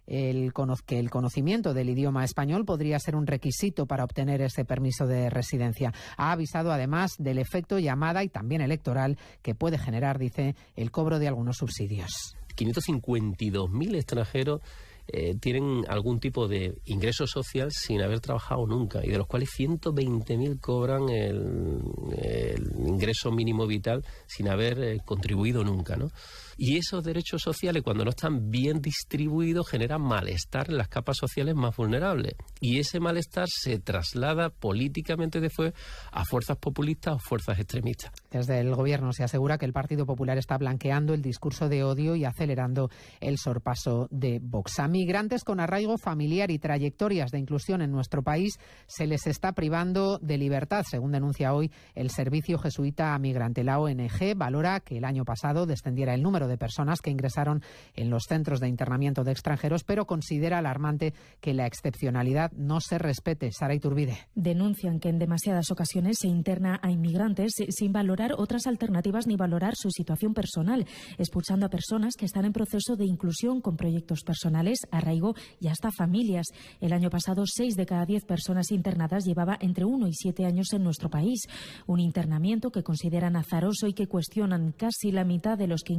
el que el conocimiento del idioma español podría ser un requisito para obtener ese permiso de residencia. Ha avisado además del efecto llamada y también electoral que puede generar, dice, el cobro de algunos subsidios. quinientos cincuenta y dos mil extranjeros eh, tienen algún tipo de ingreso social sin haber trabajado nunca, y de los cuales ciento veinte mil cobran el, el ingreso mínimo vital sin haber eh, contribuido nunca, ¿no? Y esos derechos sociales, cuando no están bien distribuidos, generan malestar en las capas sociales más vulnerables. Y ese malestar se traslada políticamente después a fuerzas populistas o fuerzas extremistas. Desde el Gobierno se asegura que el Partido Popular está blanqueando el discurso de odio y acelerando el sorpaso de Vox. A migrantes con arraigo familiar y trayectorias de inclusión en nuestro país se les está privando de libertad, según denuncia hoy el Servicio Jesuita Migrante. La O N G valora que el año pasado descendiera el número de personas que ingresaron en los centros de internamiento de extranjeros, pero considera alarmante que la excepcionalidad no se respete. Sara Iturbide. Denuncian que en demasiadas ocasiones se interna a inmigrantes sin valorar otras alternativas ni valorar su situación personal, expulsando a personas que están en proceso de inclusión con proyectos personales, arraigo y hasta familias. El año pasado, seis de cada diez personas internadas llevaba entre uno y siete años en nuestro país. Un internamiento que consideran azaroso y que cuestionan. Casi la mitad de los que ingresan en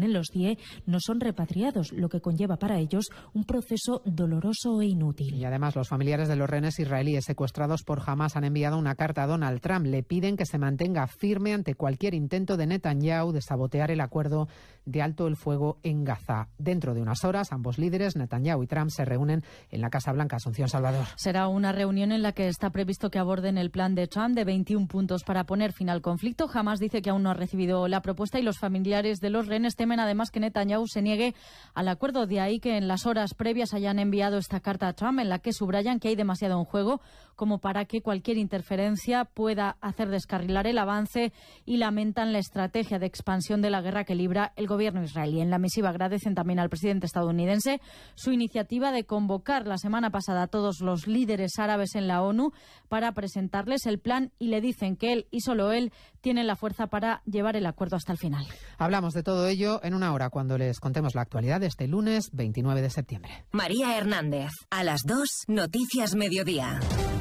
en los C I E no son repatriados, lo que conlleva para ellos un proceso doloroso e inútil. Y además los familiares de los rehenes israelíes secuestrados por Hamás han enviado una carta a Donald Trump. Le piden que se mantenga firme ante cualquier intento de Netanyahu de sabotear el acuerdo de alto el fuego en Gaza. Dentro de unas horas, ambos líderes, Netanyahu y Trump, se reúnen en la Casa Blanca. Asunción Salvador. Será una reunión en la que está previsto que aborden el plan de Trump de veintiún puntos para poner fin al conflicto. Hamás dice que aún no ha recibido la propuesta y los familiares de los rehenes temen además que Netanyahu se niegue al acuerdo. De ahí que en las horas previas hayan enviado esta carta a Trump en la que subrayan que hay demasiado en juego como para que cualquier interferencia pueda hacer descarrilar el avance y lamentan la estrategia de expansión de la guerra que libra el gobierno israelí. En la misiva agradecen también al presidente estadounidense su iniciativa de convocar la semana pasada a todos los líderes árabes en la ONU para presentarles el plan y le dicen que él y solo él tienen la fuerza para llevar el acuerdo hasta el final. Hablamos de todo ello en una hora cuando les contemos la actualidad de este lunes veintinueve de septiembre. María Hernández, a las dos, Noticias Mediodía.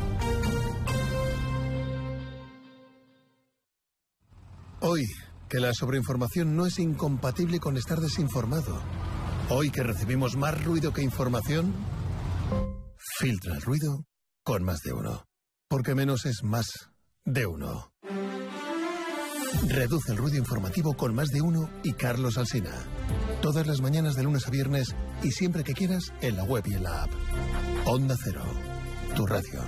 Hoy, que la sobreinformación no es incompatible con estar desinformado. Hoy que recibimos más ruido que información, filtra el ruido con Más de Uno. Porque menos es más de uno. Reduce el ruido informativo con Más de Uno y Carlos Alsina. Todas las mañanas de lunes a viernes y siempre que quieras en la web y en la app. Onda Cero, tu radio.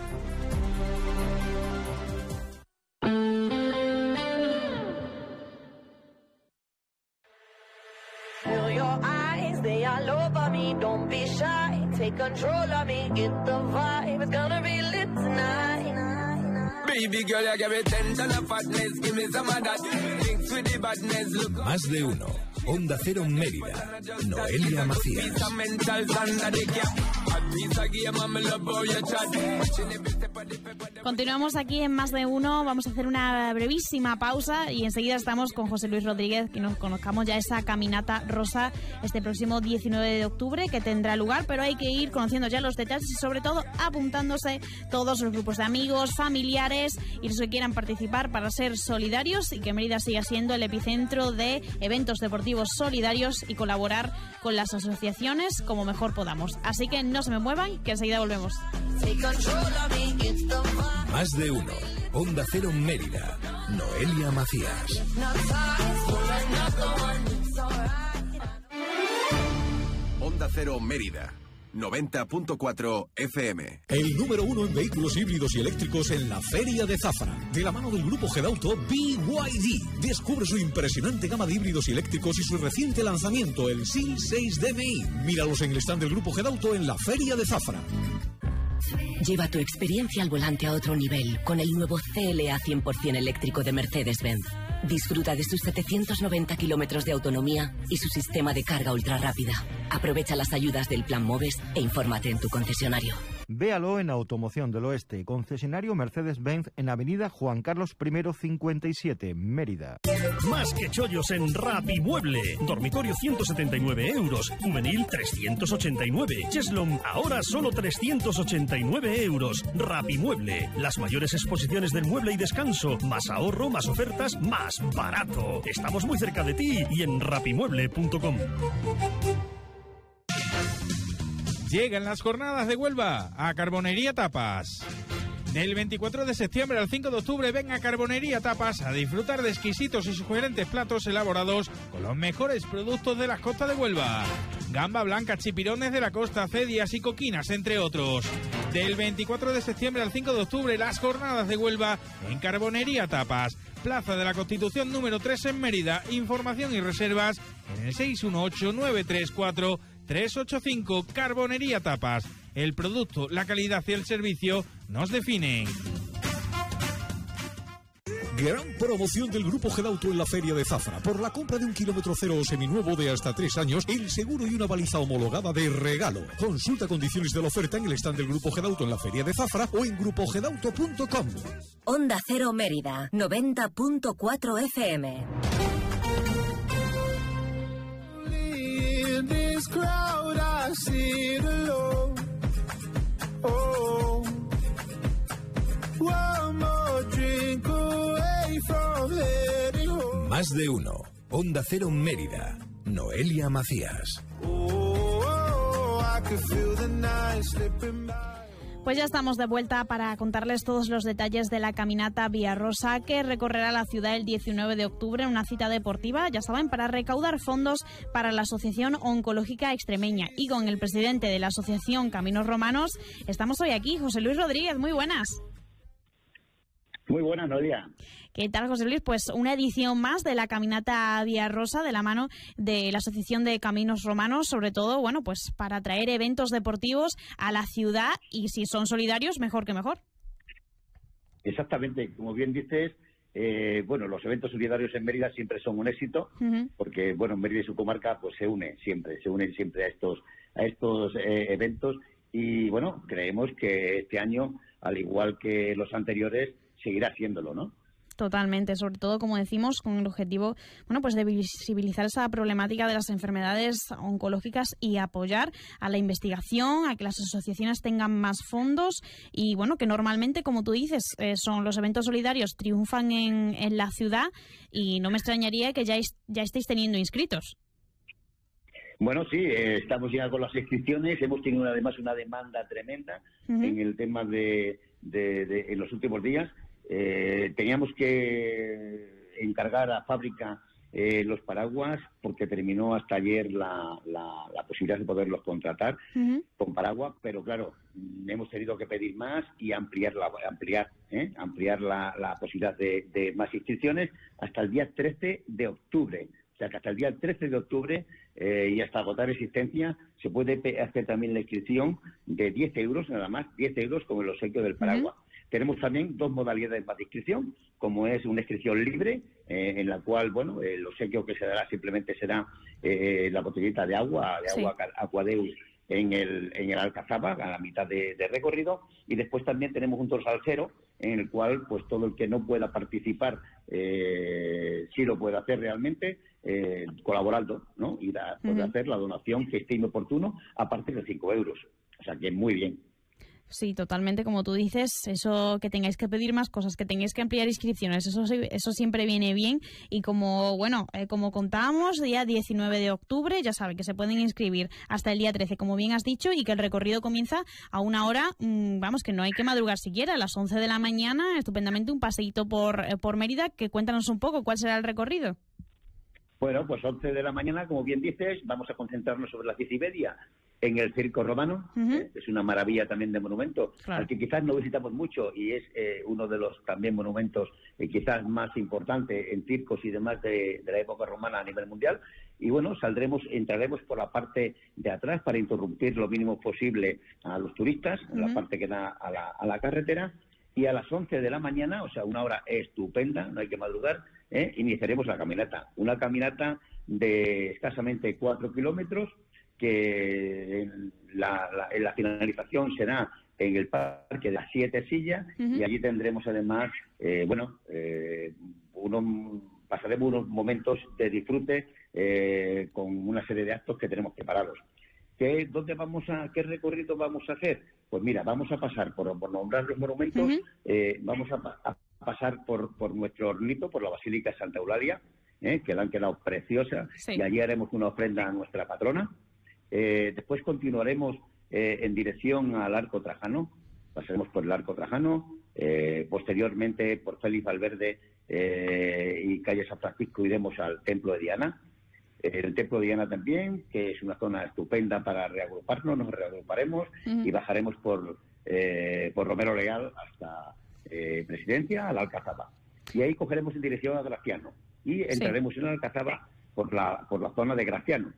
Feel your eyes, they all over me. Don't be shy, take control of me. Get the vibe, it's gonna be lit tonight. Baby girl, you give me ten ton of fatness. Give me some of that. Thinks with the badness. Look. Más de Uno. Onda Cero Mérida. Noelia Macías. Continuamos aquí en Más de Uno. Vamos a hacer una brevísima pausa y enseguida estamos con José Luis Rodríguez, que nos conozcamos ya esa caminata rosa este próximo diecinueve de octubre que tendrá lugar, pero hay que ir conociendo ya los detalles y sobre todo apuntándose todos los grupos de amigos, familiares y los que quieran participar para ser solidarios y que Mérida siga siendo el epicentro de eventos deportivos solidarios y colaborar con las asociaciones como mejor podamos. Así que no se me muevan, que enseguida volvemos. Más de Uno. Onda Cero Mérida. Noelia Macías. Onda Cero Mérida. noventa punto cuatro F M. El número uno en vehículos híbridos y eléctricos en la Feria de Zafra. De la mano del grupo Gedauto B Y D. Descubre su impresionante gama de híbridos y eléctricos y su reciente lanzamiento, el S I L seis D M I. Míralos en el stand del grupo Gedauto en la Feria de Zafra. Lleva tu experiencia al volante a otro nivel con el nuevo C L A cien por ciento eléctrico de Mercedes-Benz. Disfruta de sus setecientos noventa kilómetros de autonomía y su sistema de carga ultra rápida. Aprovecha las ayudas del Plan Moves e infórmate en tu concesionario. Véalo en Automoción del Oeste, concesionario Mercedes-Benz en Avenida Juan Carlos I cincuenta y siete, Mérida. Más que chollos en Rapimueble. Dormitorio ciento setenta y nueve euros, juvenil trescientos ochenta y nueve, Cheslom ahora solo trescientos ochenta y nueve euros. Rapimueble, las mayores exposiciones del mueble y descanso, más ahorro, más ofertas, más barato. Estamos muy cerca de ti y en rapimueble punto com. Llegan las jornadas de Huelva a Carbonería Tapas. Del veinticuatro de septiembre al cinco de octubre ven a Carbonería Tapas a disfrutar de exquisitos y sugerentes platos elaborados con los mejores productos de las costas de Huelva. Gamba blanca, chipirones de la costa, cedias y coquinas, entre otros. Del veinticuatro de septiembre al cinco de octubre las jornadas de Huelva en Carbonería Tapas. Plaza de la Constitución número tres en Mérida. Información y reservas en el seis uno ocho, nueve tres cuatro, tres ocho cinco. Carbonería Tapas. El producto, la calidad y el servicio nos definen. Gran promoción del Grupo Gedauto en la Feria de Zafra. Por la compra de un kilómetro cero o seminuevo de hasta tres años, el seguro y una baliza homologada de regalo. Consulta condiciones de la oferta en el stand del Grupo Gedauto en la Feria de Zafra o en grupo gedauto punto com. Onda Cero Mérida, noventa punto cuatro F M. Más de Uno. Onda Cero Mérida. Noelia Macías. Pues ya estamos de vuelta para contarles todos los detalles de la caminata Vía Rosa que recorrerá la ciudad el diecinueve de octubre en una cita deportiva, ya saben, para recaudar fondos para la Asociación Oncológica Extremeña. Y con el presidente de la Asociación Caminos Romanos estamos hoy aquí, José Luis Rodríguez. Muy buenas. Muy buenas, Noelia. ¿Qué tal, José Luis? Pues una edición más de la caminata Vía Rosa de la mano de la Asociación de Caminos Romanos, sobre todo, bueno, pues para traer eventos deportivos a la ciudad y si son solidarios, mejor que mejor. Exactamente, como bien dices, eh, bueno, los eventos solidarios en Mérida siempre son un éxito, uh-huh. porque, bueno, Mérida y su comarca pues se unen siempre, se unen siempre a estos, a estos eh, eventos y, bueno, creemos que este año, al igual que los anteriores, seguirá haciéndolo, ¿no? Totalmente, sobre todo, como decimos, con el objetivo, bueno, pues de visibilizar esa problemática de las enfermedades oncológicas y apoyar a la investigación, a que las asociaciones tengan más fondos y, bueno, que normalmente, como tú dices, eh, son los eventos solidarios triunfan en, en la ciudad y no me extrañaría que ya, es, ya estéis teniendo inscritos. Bueno, sí, eh, estamos ya con las inscripciones, hemos tenido además una demanda tremenda uh-huh. en el tema de, de, de en los últimos días. Eh, teníamos que encargar a fábrica eh, los paraguas porque terminó hasta ayer la, la, la posibilidad de poderlos contratar uh-huh. con paraguas, pero claro, hemos tenido que pedir más y ampliar la, ampliar, ¿eh? ampliar la, la posibilidad de, de más inscripciones hasta el día trece de octubre. O sea, que hasta el día trece de octubre eh, y hasta agotar existencia se puede hacer también la inscripción de diez euros, nada más, diez euros con el obsequio del paraguas. Uh-huh. Tenemos también dos modalidades más de inscripción, como es una inscripción libre, eh, en la cual, bueno, el obsequio que se dará simplemente será eh, la botellita de agua, de agua sí. Aquadeus en el, en el Alcazaba, a la mitad de, de recorrido, y después también tenemos un dorsal cero, en el cual, pues todo el que no pueda participar, eh, sí lo puede hacer realmente, eh, colaborando, ¿no? Y da, puede uh-huh. hacer la donación que estime oportuno a partir de cinco euros. O sea, que muy bien. Sí, totalmente, como tú dices, eso que tengáis que pedir más cosas, que tengáis que ampliar inscripciones, eso eso siempre viene bien y como, bueno, eh, como contábamos, día diecinueve de octubre, ya saben que se pueden inscribir hasta el día trece, como bien has dicho, y que el recorrido comienza a una hora, mmm, vamos, que no hay que madrugar siquiera, a las once de la mañana, estupendamente un paseíto por, eh, por Mérida, que cuéntanos un poco cuál será el recorrido. Bueno, pues once de la mañana, como bien dices, vamos a concentrarnos sobre las diez y media en el Circo Romano. Uh-huh. eh, es una maravilla también de monumento, claro. al que quizás no visitamos mucho y es eh, uno de los también monumentos eh, quizás más importantes en circos y demás de, de la época romana a nivel mundial. Y bueno, saldremos, entraremos por la parte de atrás para interrumpir lo mínimo posible a los turistas, uh-huh. en la parte que da a la, a la carretera. Y a las once de la mañana, o sea, una hora estupenda, no hay que madrugar, ¿eh? iniciaremos la caminata. Una caminata de escasamente cuatro kilómetros, que en la, la, en la finalización será en el Parque de las Siete Sillas, uh-huh. y allí tendremos además, eh, bueno, eh, unos, pasaremos unos momentos de disfrute eh, con una serie de actos que tenemos preparados. ¿Qué, dónde vamos a, ¿Qué recorrido vamos a hacer? Pues mira, vamos a pasar, por, por nombrar los monumentos, uh-huh. eh, vamos a, a pasar por, por nuestro hornito, por la Basílica de Santa Eulalia, eh, que le han quedado preciosas, sí. y allí haremos una ofrenda a nuestra patrona. Eh, después continuaremos eh, en dirección al Arco Trajano, pasaremos por el Arco Trajano, eh, posteriormente por Félix Valverde eh, y calle San Francisco iremos al Templo de Diana. El Templo de Diana también, que es una zona estupenda para reagruparnos, nos reagruparemos uh-huh. y bajaremos por, eh, por Romero Leal hasta eh, Presidencia, al Alcazaba. Y ahí cogeremos en dirección a Graciano y entraremos sí. en el Alcazaba por la, por la zona de Graciano.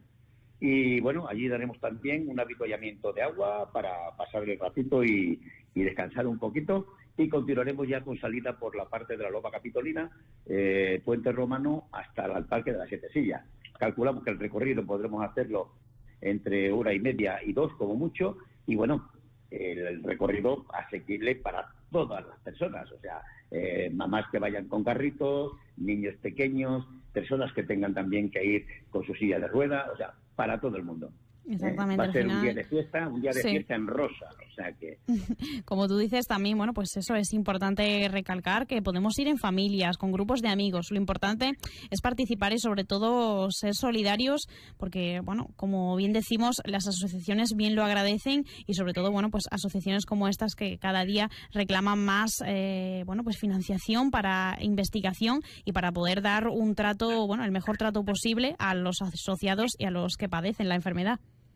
Y bueno, allí daremos también un avituallamiento de agua para pasar el ratito y, y descansar un poquito. Y continuaremos ya con salida por la parte de la Loba Capitolina, eh, Puente Romano, hasta el Parque de las Siete Sillas. Calculamos que el recorrido podremos hacerlo entre hora y media y dos como mucho. Y bueno, el, el recorrido asequible para todas las personas. O sea, eh, mamás que vayan con carritos, niños pequeños, personas que tengan también que ir con su silla de ruedas. O sea, para todo el mundo. Exactamente, eh, va a ser al final, un día de fiesta, un día de sí. fiesta en rosa, o sea que... Como tú dices también, bueno, pues eso es importante recalcar, que podemos ir en familias, con grupos de amigos. Lo importante es participar y sobre todo ser solidarios, porque, bueno, como bien decimos, las asociaciones bien lo agradecen y sobre todo, bueno, pues asociaciones como estas que cada día reclaman más, eh, bueno, pues financiación para investigación y para poder dar un trato, bueno, el mejor trato posible a los asociados y a los que padecen la enfermedad.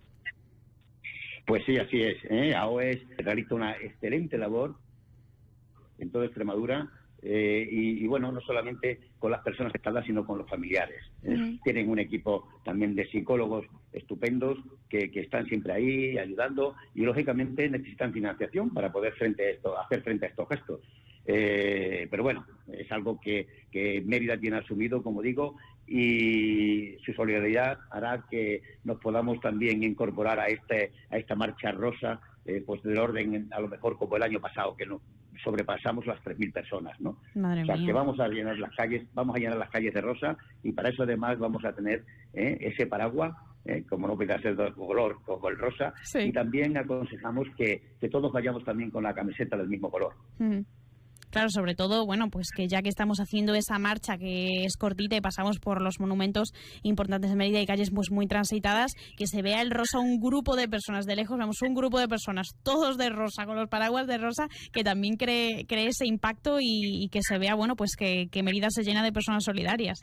Pues sí, así es. ¿eh? A O E S realiza una excelente labor en toda Extremadura eh, y, y, bueno, no solamente con las personas afectadas, sino con los familiares. ¿eh? Uh-huh. Tienen un equipo también de psicólogos estupendos que, que están siempre ahí ayudando y, lógicamente, necesitan financiación para poder frente a esto, hacer frente a estos gestos. Eh, pero bueno, es algo que, que Mérida tiene asumido, como digo, y su solidaridad hará que nos podamos también incorporar a este a esta marcha rosa, eh, pues del orden, a lo mejor como el año pasado, que no sobrepasamos las tres mil personas, ¿no? Madre o sea, mía. que vamos a llenar las calles, vamos a llenar las calles de rosa y para eso además vamos a tener eh, ese paraguas, eh, como no puede ser de color, como el rosa, sí. Y también aconsejamos que, que todos vayamos también con la camiseta del mismo color. Uh-huh. Claro, sobre todo, bueno, pues que ya que estamos haciendo esa marcha que es cortita y pasamos por los monumentos importantes de Mérida y calles pues muy transitadas, que se vea el rosa, un grupo de personas de lejos, vamos, un grupo de personas, todos de rosa, con los paraguas de rosa, que también cree, cree ese impacto y, y que se vea, bueno, pues que, que Mérida se llena de personas solidarias.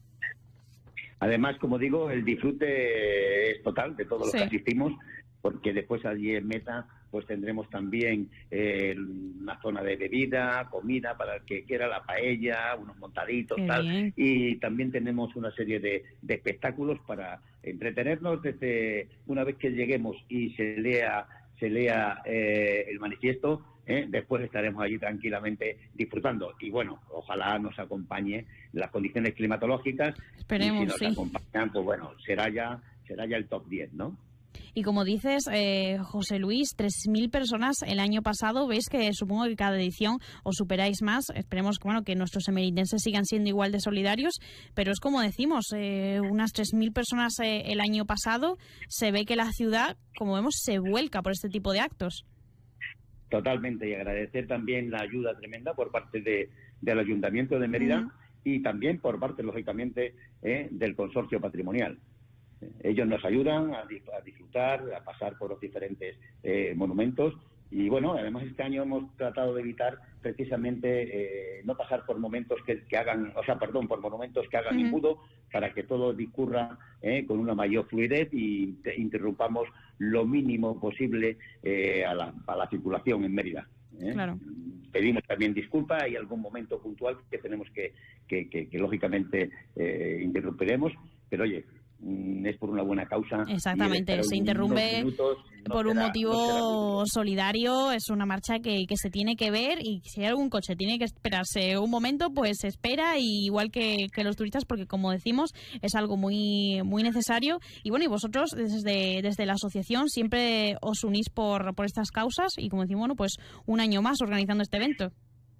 Además, como digo, el disfrute es total de todos los sí. que asistimos, porque después allí en Meta pues tendremos también eh, una zona de bebida, comida para el que quiera, la paella, unos montaditos, Qué tal, bien. y también tenemos una serie de, de espectáculos para entretenernos desde una vez que lleguemos y se lea se lea eh, el manifiesto, eh, después estaremos allí tranquilamente disfrutando. Y bueno, ojalá nos acompañe las condiciones climatológicas. Esperemos, y si nos sí. acompañan, pues bueno, será ya será ya el top diez, ¿no? Y como dices, eh, José Luis, tres mil personas el año pasado. Veis que supongo que cada edición os superáis más. Esperemos que, bueno, que nuestros emeridenses sigan siendo igual de solidarios. Pero es como decimos, eh, unas tres mil personas eh, el año pasado. Se ve que la ciudad, como vemos, se vuelca por este tipo de actos. Totalmente. Y agradecer también la ayuda tremenda por parte de, del Ayuntamiento de Mérida uh-huh. y también por parte, lógicamente, eh, del Consorcio Patrimonial. Ellos nos ayudan a disfrutar, a pasar por los diferentes eh, monumentos y bueno, además este año hemos tratado de evitar precisamente eh, no pasar por momentos que, que hagan, o sea, perdón, por monumentos que hagan uh-huh. imbudo para que todo discurra eh, con una mayor fluidez y te, interrumpamos lo mínimo posible eh, a, la, a la circulación en Mérida. ¿eh? Claro. Pedimos también disculpas, hay algún momento puntual que tenemos que, que, que, que lógicamente eh, interrumpiremos, pero oye, es por una buena causa. Exactamente, se interrumpe minutos, no por será, un motivo no solidario, es una marcha que, que se tiene que ver y si hay algún coche tiene que esperarse un momento, pues se espera, y igual que, que los turistas, porque como decimos, es algo muy muy necesario. Y bueno, y vosotros desde, desde la asociación siempre os unís por, por estas causas y como decimos, bueno, pues un año más organizando este evento.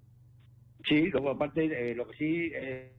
Sí, luego aparte, eh, lo que sí... Eh...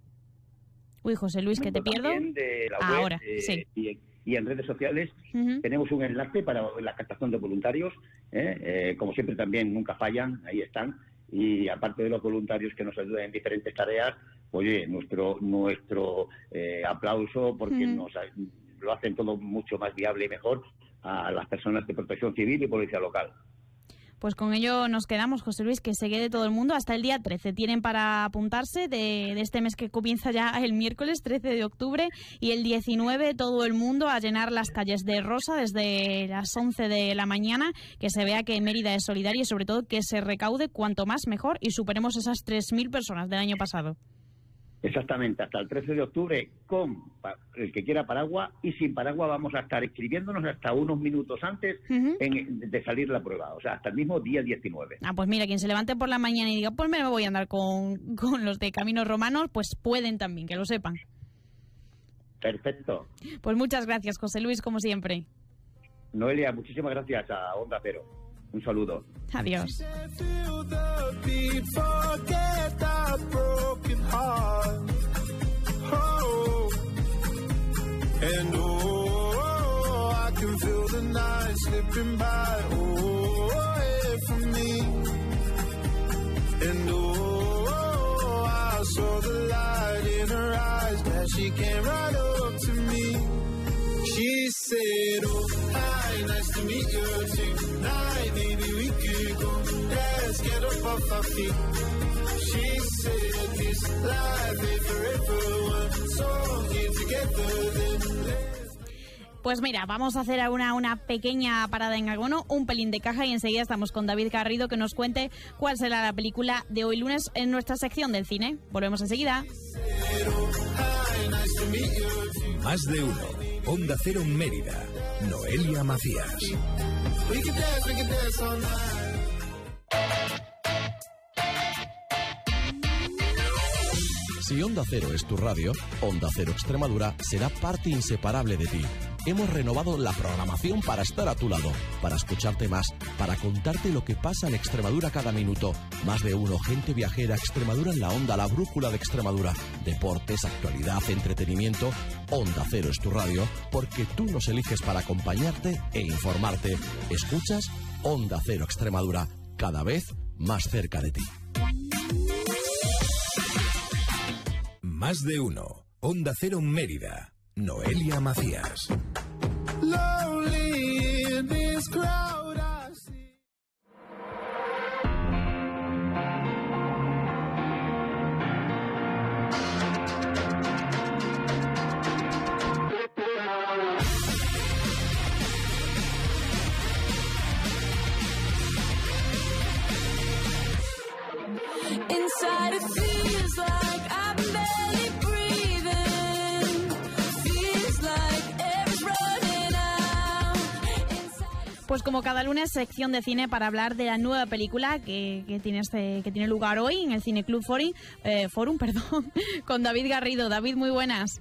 Uy, José Luis, que te pierdo. De la web, Ahora, eh, sí. Y, y en redes sociales uh-huh. tenemos un enlace para la captación de voluntarios. ¿eh? Eh, como siempre también nunca fallan, ahí están. Y aparte de los voluntarios que nos ayudan en diferentes tareas, oye, nuestro nuestro eh, aplauso porque uh-huh. nos lo hacen todo mucho más viable y mejor a las personas de Protección Civil y Policía Local. Pues con ello nos quedamos, José Luis, que se quede todo el mundo hasta el día trece. Tienen para apuntarse de, de este mes que comienza ya el miércoles trece de octubre, y el diecinueve todo el mundo a llenar las calles de rosa desde las once de la mañana, que se vea que Mérida es solidaria y sobre todo que se recaude cuanto más mejor y superemos esas tres mil personas del año pasado. Exactamente, hasta el trece de octubre con el que quiera paraguas, y sin paraguas vamos a estar escribiéndonos hasta unos minutos antes uh-huh. en, de salir la prueba, o sea, hasta el mismo día diecinueve. Ah, pues mira, quien se levante por la mañana y diga, pues me voy a andar con, con los de Caminos Romanos, pues pueden también, que lo sepan. Perfecto. Pues muchas gracias, José Luis, como siempre. Noelia, muchísimas gracias a Onda Cero. Un saludo. Adiós. And oh, I can feel the night slipping by. Oh, away from me. And oh, I saw the light in her eyes as she came right up to me. She said, oh, hi, nice to meet you tonight. Maybe we could go dance, get up off our feet. She said, this life ain't forever. One song here together, then let's... Pues mira, vamos a hacer una, una pequeña parada en alguno, un pelín de caja, y enseguida estamos con David Garrido que nos cuente cuál será la película de hoy lunes en nuestra sección del cine. Volvemos enseguida. Más de uno. Onda Cero Mérida. Noelia Macías. Si Onda Cero es tu radio, Onda Cero Extremadura será parte inseparable de ti. Hemos renovado la programación para estar a tu lado, para escucharte más, para contarte lo que pasa en Extremadura cada minuto. Más de uno, gente viajera, Extremadura en la onda, la brújula de Extremadura. Deportes, actualidad, entretenimiento. Onda Cero es tu radio, porque tú nos eliges para acompañarte e informarte. ¿Escuchas? Onda Cero Extremadura, cada vez más cerca de ti. Más de uno. Onda Cero Mérida. Noelia Macías. Lonely in this crowd I see. Inside it feels like I'm barely breathing. Feels like everything's running out. Pues como cada lunes, sección de cine para hablar de la nueva película que, que tiene este que tiene lugar hoy en el Cineclub Forum, eh, Forum, perdón, con David Garrido. David, muy buenas.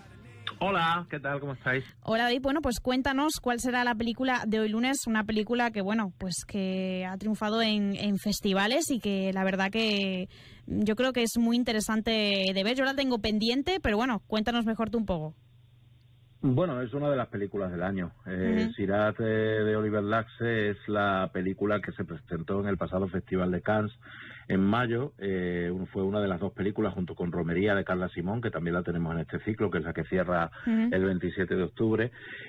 Hola, ¿qué tal? ¿Cómo estáis? Hola David, bueno, pues cuéntanos cuál será la película de hoy lunes, una película que, bueno, pues que ha triunfado en, en festivales y que la verdad que yo creo que es muy interesante de ver. Yo la tengo pendiente, pero bueno, cuéntanos mejor tú un poco. Bueno, es una de las películas del año. Eh, uh-huh. Sirat eh, de Oliver Laxe es la película que se presentó en el pasado Festival de Cannes en mayo. Eh, fue una de las dos películas junto con Romería de Carla Simón, que también la tenemos en este ciclo, que es la que cierra uh-huh. el veintisiete de octubre.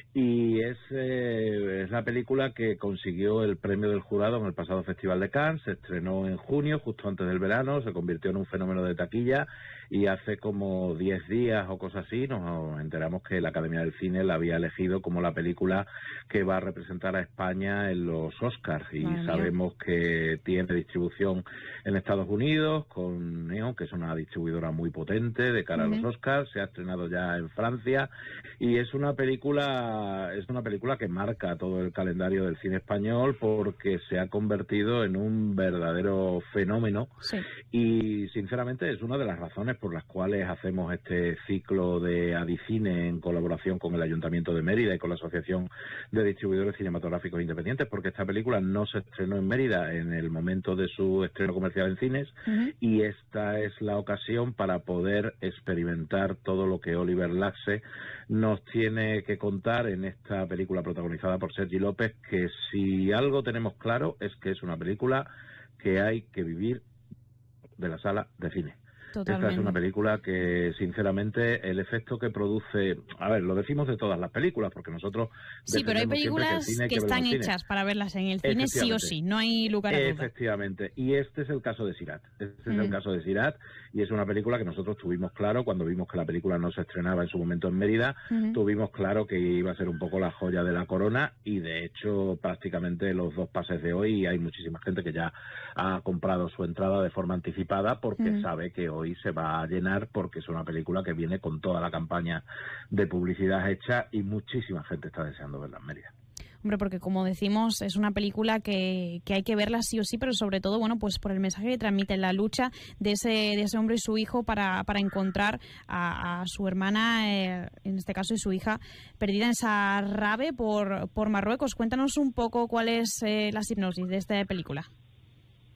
Y es, eh, es la película que consiguió el premio del jurado en el pasado Festival de Cannes. Se estrenó en junio, justo antes del verano, se convirtió en un fenómeno de taquilla. Y hace como diez días o cosas así nos enteramos que la Academia del Cine la había elegido como la película que va a representar a España en los Oscars. Y Madre sabemos mía. que tiene distribución en Estados Unidos con Neon, que es una distribuidora muy potente de cara uh-huh. a los Oscars. Se ha estrenado ya en Francia y es una película es una película que marca todo el calendario del cine español porque se ha convertido en un verdadero fenómeno. Sí. Y sinceramente es una de las razones por las cuales hacemos este ciclo de Adicine en colaboración con el Ayuntamiento de Mérida y con la Asociación de Distribuidores Cinematográficos Independientes, porque esta película no se estrenó en Mérida en el momento de su estreno comercial en cines uh-huh. y esta es la ocasión para poder experimentar todo lo que Oliver Laxe nos tiene que contar en esta película protagonizada por Sergi López, que si algo tenemos claro es que es una película que hay que vivir de la sala de cine. Totalmente. Esta es una película que, sinceramente, el efecto que produce... A ver, lo decimos de todas las películas, porque nosotros... Sí, pero hay películas que, que están hechas para verlas en el cine sí o sí, no hay lugar a duda. Efectivamente, y este es el caso de Sirat. Este mm. es el caso de Sirat, y es una película que nosotros tuvimos claro, cuando vimos que la película no se estrenaba en su momento en Mérida, mm-hmm. tuvimos claro que iba a ser un poco la joya de la corona, y de hecho, prácticamente los dos pases de hoy, hay muchísima gente que ya ha comprado su entrada de forma anticipada, porque mm. sabe que hoy se va a llenar porque es una película que viene con toda la campaña de publicidad hecha y muchísima gente está deseando verla en Mérida. Hombre, porque como decimos, es una película que, que hay que verla sí o sí, pero sobre todo, bueno, pues por el mensaje que transmite, la lucha de ese, de ese hombre y su hijo para, para encontrar a, a su hermana, eh, en este caso y su hija, perdida en Sarrabe por, por Marruecos. Cuéntanos un poco cuál es eh, la sinopsis de esta película.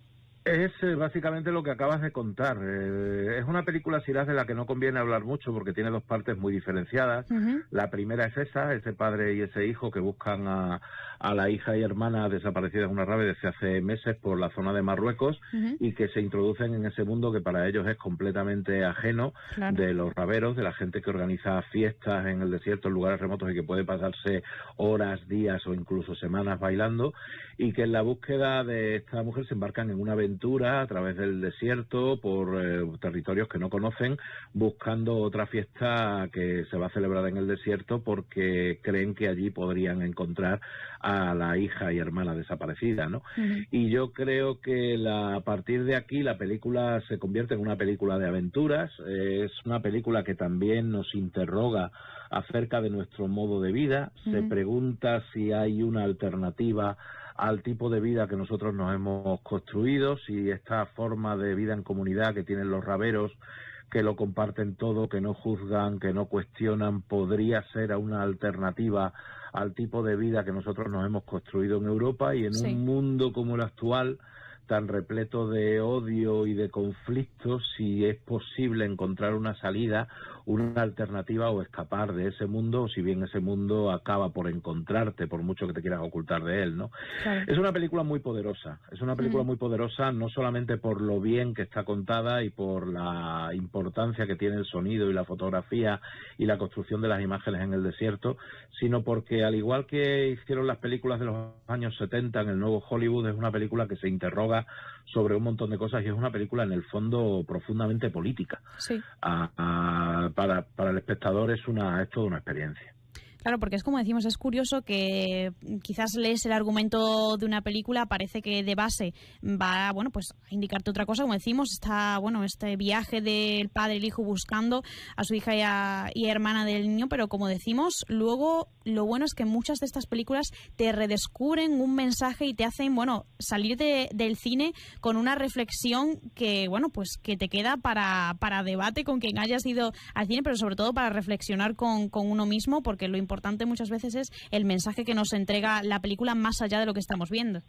Es eh, básicamente lo que acabas de contar. Eh, es una película, Siraj, de la que no conviene hablar mucho porque tiene dos partes muy diferenciadas. Uh-huh. La primera es esa, ese padre y ese hijo que buscan a, a la hija y hermana desaparecida en una rave desde hace meses por la zona de Marruecos, uh-huh. y que se introducen en ese mundo que para ellos es completamente ajeno, claro. de los raveros, de la gente que organiza fiestas en el desierto, en lugares remotos, y que puede pasarse horas, días o incluso semanas bailando, y que en la búsqueda de esta mujer se embarcan en una aventura a través del desierto por eh, territorios que no conocen, buscando otra fiesta que se va a celebrar en el desierto porque creen que allí podrían encontrar a la hija y hermana desaparecida, ¿no? Uh-huh. Y yo creo que la, a partir de aquí la película se convierte en una película de aventuras. Eh, es una película que también nos interroga acerca de nuestro modo de vida. Uh-huh. Se pregunta si hay una alternativa al tipo de vida que nosotros nos hemos construido, si esta forma de vida en comunidad que tienen los raveros, que lo comparten todo, que no juzgan, que no cuestionan, podría ser una alternativa al tipo de vida que nosotros nos hemos construido en Europa, y en sí. un mundo como el actual, tan repleto de odio y de conflictos, si es posible encontrar una salida, una alternativa o escapar de ese mundo, o si bien ese mundo acaba por encontrarte, por mucho que te quieras ocultar de él, ¿no? Claro. Es una película muy poderosa, es una película mm. muy poderosa, no solamente por lo bien que está contada y por la importancia que tiene el sonido y la fotografía y la construcción de las imágenes en el desierto, sino porque, al igual que hicieron las películas de los años setenta en el nuevo Hollywood, es una película que se interroga sobre un montón de cosas y es una película en el fondo profundamente política. Sí. A, a, para, para el espectador es una es toda una experiencia. Claro, porque es como decimos, es curioso que quizás lees el argumento de una película, parece que de base va, bueno, pues a indicarte otra cosa, como decimos, está, bueno, este viaje del padre y el hijo buscando a su hija y, a, y hermana del niño, pero como decimos, luego lo bueno es que muchas de estas películas te redescubren un mensaje y te hacen, bueno, salir de, del cine con una reflexión que, bueno, pues que te queda para, para debate con quien hayas ido al cine, pero sobre todo para reflexionar con, con uno mismo, porque lo importante muchas veces es el mensaje que nos entrega la película más allá de lo que estamos viendo.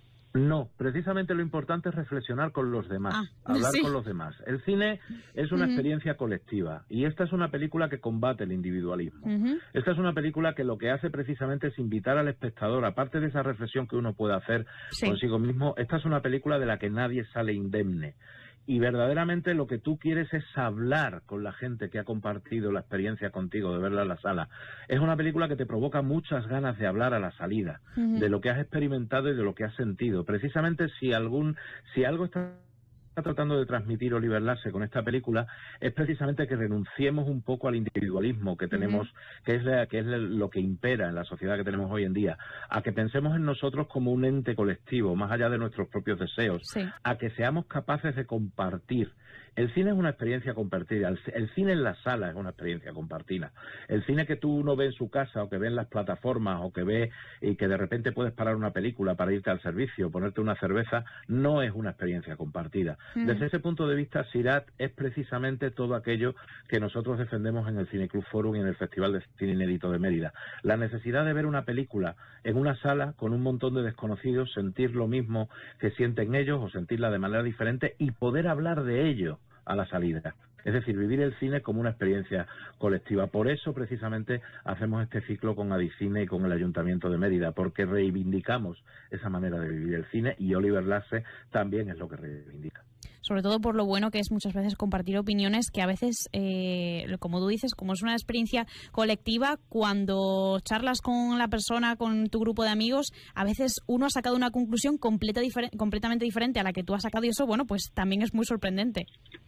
No, precisamente lo importante es reflexionar con los demás, ah, hablar sí. con los demás. El cine es una uh-huh. experiencia colectiva y esta es una película que combate el individualismo. Uh-huh. Esta es una película que lo que hace precisamente es invitar al espectador, aparte de esa reflexión que uno puede hacer sí. consigo mismo, esta es una película de la que nadie sale indemne. Y verdaderamente lo que tú quieres es hablar con la gente que ha compartido la experiencia contigo de verla en la sala. Es una película que te provoca muchas ganas de hablar a la salida, uh-huh. de lo que has experimentado y de lo que has sentido. Precisamente si algún, si algo está tratando de transmitir Oliver Lasse con esta película es precisamente que renunciemos un poco al individualismo que tenemos, uh-huh. que es la, que es lo que impera en la sociedad que tenemos hoy en día, a que pensemos en nosotros como un ente colectivo, más allá de nuestros propios deseos, sí. a que seamos capaces de compartir. El cine es una experiencia compartida, el, el cine en la sala es una experiencia compartida. El cine que tú no ves en su casa o que ves en las plataformas o que ves y que de repente puedes parar una película para irte al servicio, ponerte una cerveza, no es una experiencia compartida. Mm. Desde ese punto de vista, Siraj es precisamente todo aquello que nosotros defendemos en el Cineclub Forum y en el Festival de Cine Inédito de Mérida. La necesidad de ver una película en una sala con un montón de desconocidos, sentir lo mismo que sienten ellos o sentirla de manera diferente y poder hablar de ello a la salida. Es decir, vivir el cine como una experiencia colectiva. Por eso, precisamente, hacemos este ciclo con Adicine y con el Ayuntamiento de Mérida, porque reivindicamos esa manera de vivir el cine y Oliver Lasse también es lo que reivindica. Sobre todo por lo bueno que es muchas veces compartir opiniones que a veces, eh, como tú dices, como es una experiencia colectiva, cuando charlas con la persona, con tu grupo de amigos, a veces uno ha sacado una conclusión completa, difer- completamente diferente a la que tú has sacado y eso, bueno, pues también es muy sorprendente.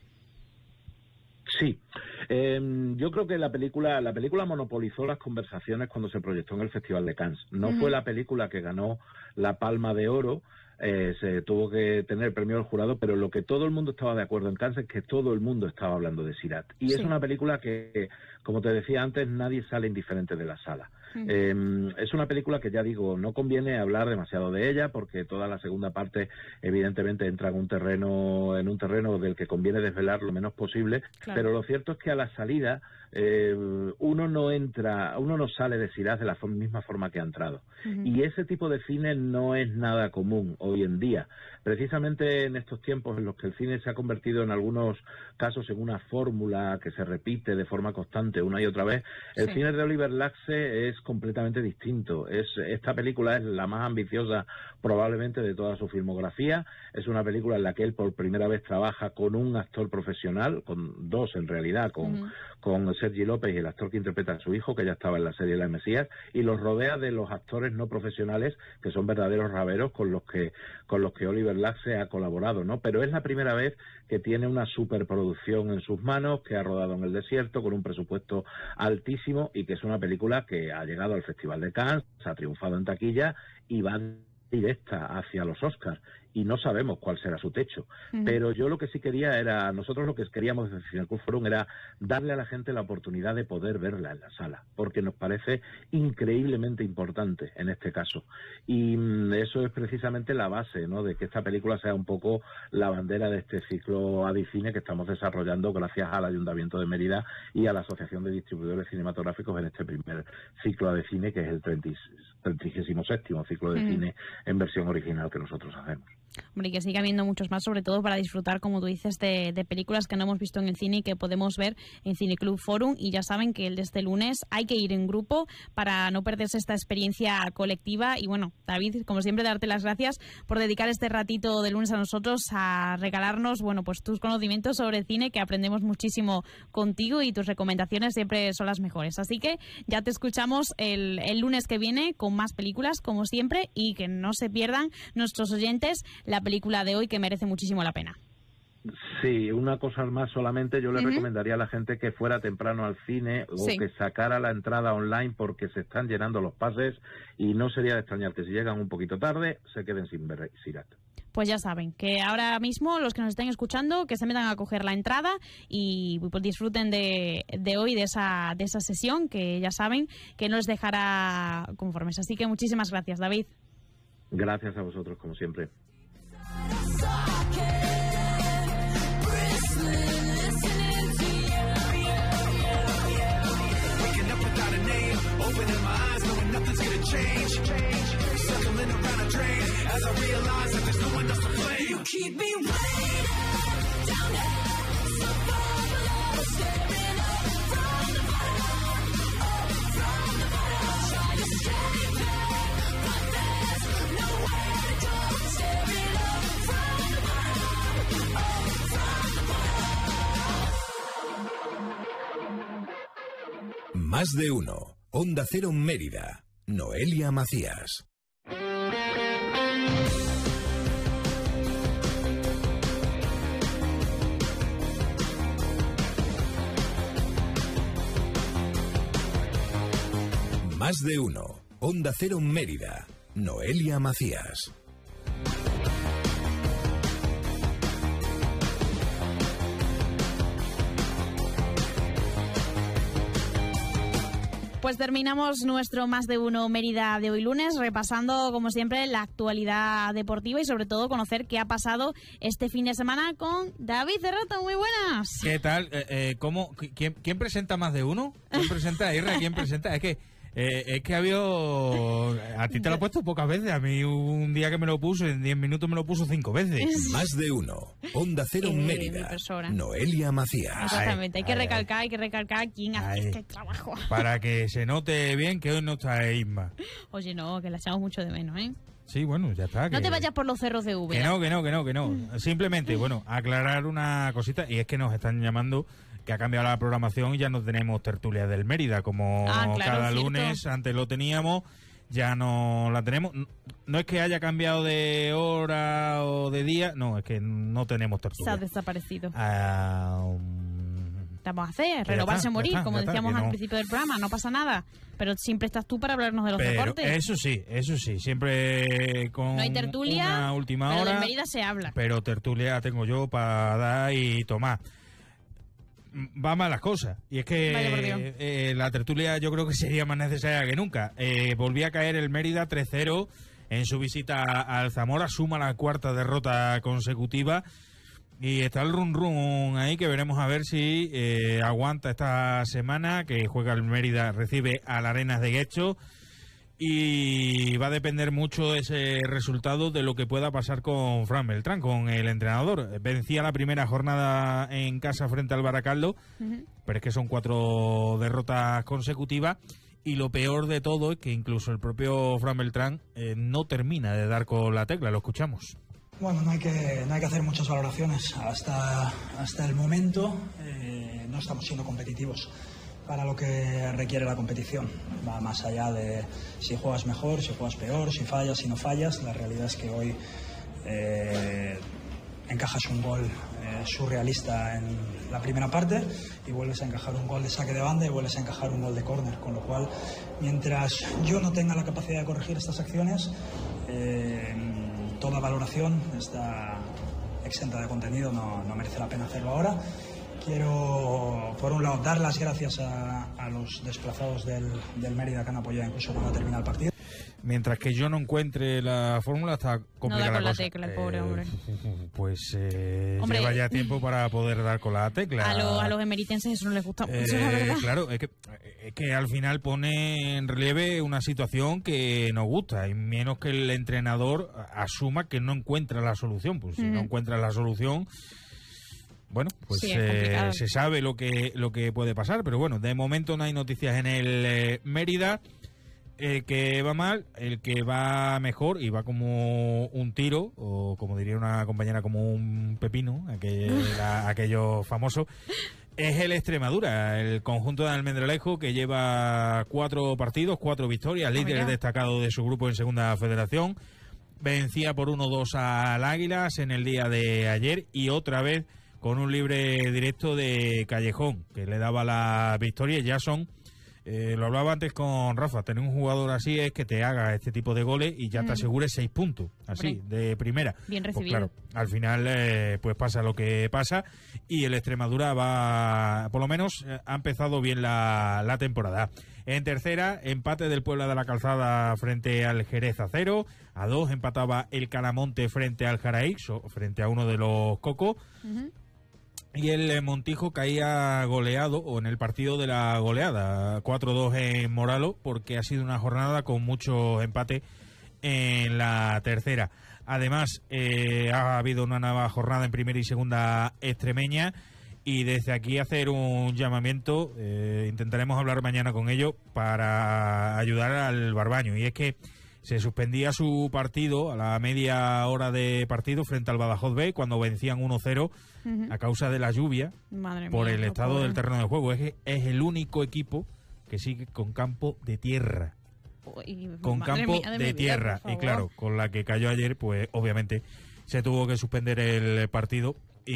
Sí, eh, yo creo que la película la película monopolizó las conversaciones cuando se proyectó en el Festival de Cannes. No uh-huh. fue la película que ganó la Palma de Oro, eh, se tuvo que tener el premio del jurado, pero lo que todo el mundo estaba de acuerdo en Cannes es que todo el mundo estaba hablando de Siraj. Y sí. es una película que, como te decía antes, nadie sale indiferente de la sala. Uh-huh. Eh, es una película que, ya digo, no conviene hablar demasiado de ella porque toda la segunda parte evidentemente entra en un terreno en un terreno del que conviene desvelar lo menos posible, claro. pero lo cierto es que a la salida eh, uno no entra, uno no sale de Sirás de la misma forma que ha entrado. Uh-huh. Y ese tipo de cine no es nada común hoy en día. Precisamente en estos tiempos en los que el cine se ha convertido en algunos casos en una fórmula que se repite de forma constante una y otra vez, el sí. cine de Oliver Laxe es completamente distinto. Es, esta película es la más ambiciosa probablemente de toda su filmografía. Es una película en la que él por primera vez trabaja con un actor profesional, con dos en realidad, con, uh-huh. con Sergi López y el actor que interpreta a su hijo, que ya estaba en la serie La Mesías, y los rodea de los actores no profesionales, que son verdaderos raberos con los que con los que Oliver Laxe ha colaborado, ¿no? Pero es la primera vez que tiene una superproducción en sus manos, que ha rodado en el desierto con un presupuesto altísimo y que es una película que ha llegado al Festival de Cannes, ha triunfado en taquilla y va directa hacia los Oscars. Y no sabemos cuál será su techo. Uh-huh. Pero yo lo que sí quería era, nosotros lo que queríamos desde Cineclub Forum era darle a la gente la oportunidad de poder verla en la sala, porque nos parece increíblemente importante en este caso. Y mm, eso es precisamente la base, ¿no?, de que esta película sea un poco la bandera de este ciclo Adicine que estamos desarrollando gracias al Ayuntamiento de Mérida y a la Asociación de Distribuidores Cinematográficos en este primer ciclo de cine, que es el treinta y séptimo ciclo de uh-huh. cine en versión original que nosotros hacemos. Hombre, y que siga habiendo muchos más, sobre todo para disfrutar, como tú dices, de, de películas que no hemos visto en el cine y que podemos ver en Cineclub Forum. Y ya saben que el de este lunes hay que ir en grupo para no perderse esta experiencia colectiva. Y bueno, David, como siempre, darte las gracias por dedicar este ratito de lunes a nosotros a regalarnos, bueno, pues tus conocimientos sobre cine, que aprendemos muchísimo contigo y tus recomendaciones siempre son las mejores. Así que ya te escuchamos el, el lunes que viene con más películas, como siempre, y que no se pierdan nuestros oyentes la película de hoy, que merece muchísimo la pena. Sí, una cosa más solamente, yo le uh-huh. recomendaría a la gente que fuera temprano al cine o sí. que sacara la entrada online, porque se están llenando los pases y no sería de extrañar que si llegan un poquito tarde se queden sin ver Sirat. Pues ya saben, que ahora mismo los que nos estén escuchando, que se metan a coger la entrada y pues disfruten de, de hoy, de esa, de esa sesión, que ya saben que no les dejará conformes. Así que muchísimas gracias, David. Gracias a vosotros, como siempre. Más de uno. Onda Cero Mérida. Noelia Macías. Más de uno. Onda Cero Mérida. Noelia Macías. Pues terminamos nuestro Más de Uno Mérida de hoy lunes, repasando, como siempre, la actualidad deportiva y sobre todo conocer qué ha pasado este fin de semana con David Cerrato. Muy buenas. ¿Qué tal? Eh, eh, ¿cómo, quién, ¿Quién presenta Más de Uno? ¿Quién presenta a Irra? ¿Quién presenta? Es que Eh, es que ha habido... A ti te lo he puesto pocas veces. A mí un día que me lo puso, en diez minutos me lo puso cinco veces. Más de uno. Onda Cero eh, Mérida. Noelia Macías. Exactamente. Ay, hay que ay, recalcar, hay que recalcar quién hace ay. este trabajo. Para que se note bien que hoy no está Isma. Oye, no, que la echamos mucho de menos, ¿eh? Sí, bueno, ya está. No que... te vayas por los cerros de V. Que no, que no, que no, que no. Simplemente, bueno, aclarar una cosita, y es que nos están llamando que ha cambiado la programación y ya no tenemos tertulia del Mérida, como ah, claro, cada cierto. lunes, antes lo teníamos, ya no la tenemos. No es que haya cambiado de hora o de día, no, es que no tenemos tertulia. Se ha desaparecido. Ah, um... ¿Qué vamos a hacer? Renovarse o morir, está, como decíamos está, al no. principio del programa, no pasa nada. Pero siempre estás tú para hablarnos de los pero deportes. Eso sí, eso sí, siempre con no hay tertulia, una última pero hora. de Mérida se habla. Pero tertulia tengo yo para dar y tomar. Va mal las cosas. Y es que eh, la tertulia yo creo que sería más necesaria que nunca. Eh, volví a caer el Mérida tres cero en su visita al Zamora. Suma la cuarta derrota consecutiva. Y está el run run ahí que veremos a ver si eh, aguanta esta semana, que juega el Mérida, recibe al Arenas de Guecho, y va a depender mucho ese resultado de lo que pueda pasar con Fran Beltrán, con el entrenador. Vencía la primera jornada en casa frente al Baracaldo, uh-huh. pero es que son cuatro derrotas consecutivas, y lo peor de todo es que incluso el propio Fran Beltrán eh, no termina de dar con la tecla. Lo escuchamos. Bueno, no hay que, no hay que hacer muchas valoraciones. Hasta, hasta el momento eh, no estamos siendo competitivos para lo que requiere la competición. Va más allá de si juegas mejor, si juegas peor, si fallas, si no fallas. La realidad es que hoy eh, encajas un gol eh, surrealista en la primera parte y vuelves a encajar un gol de saque de banda y vuelves a encajar un gol de córner. Con lo cual, mientras yo no tenga la capacidad de corregir estas acciones, eh, toda valoración está exenta de contenido, no, no merece la pena hacerlo ahora. Quiero, por un lado, dar las gracias a, a los desplazados del, del Mérida que han apoyado incluso cuando termina el partido. Mientras que yo no encuentre la fórmula, está complicada no da con la, la cosa. tecla, el pobre eh, hombre. Pues eh, hombre, lleva ya tiempo para poder dar con la tecla. A, lo, a los emeritenses eso no les gusta mucho, eh, la verdad. Claro, es que, es que al final pone en relieve una situación que nos gusta, y menos que el entrenador asuma que no encuentra la solución. Pues si mm. no encuentra la solución... Bueno, pues sí, eh, se sabe lo que lo que puede pasar, pero bueno, de momento no hay noticias en el eh, Mérida. El que va mal, el que va mejor y va como un tiro, o como diría una compañera, como un pepino, aquel, la, aquello famoso, es el Extremadura, el conjunto de Almendralejo, que lleva cuatro partidos, cuatro victorias, líder destacado de su grupo en Segunda Federación. Vencía por uno dos al Águilas en el día de ayer, y otra vez con un libre directo de Callejón, que le daba la victoria. Ya son, eh, lo hablaba antes con Rafa, tener un jugador así es que te haga este tipo de goles y ya mm. te asegure seis puntos, así, Hombre. de primera. Bien recibido. Pues claro, al final eh, pues pasa lo que pasa, y el Extremadura va, por lo menos, eh, ha empezado bien la, la temporada. En tercera, empate del Puebla de la Calzada frente al Jerez a cero. A dos empataba el Calamonte frente al Jaraix, frente a uno de los Cocos. Uh-huh. Y el Montijo caía goleado, o en el partido de la goleada, cuatro dos en Moralo, porque ha sido una jornada con muchos empates en la tercera. Además, eh, ha habido una nueva jornada en primera y segunda extremeña, y desde aquí hacer un llamamiento, eh, intentaremos hablar mañana con ellos para ayudar al Barbaño, y es que se suspendía su partido a la media hora de partido frente al Badajoz B, cuando vencían uno cero uh-huh. a causa de la lluvia. Madre por mía, el estado pobre. del terreno de juego. Es, es el único equipo que sigue con campo de tierra. Uy, con campo mía, de, de vida, tierra. Y claro, con la que cayó ayer, pues obviamente se tuvo que suspender el partido,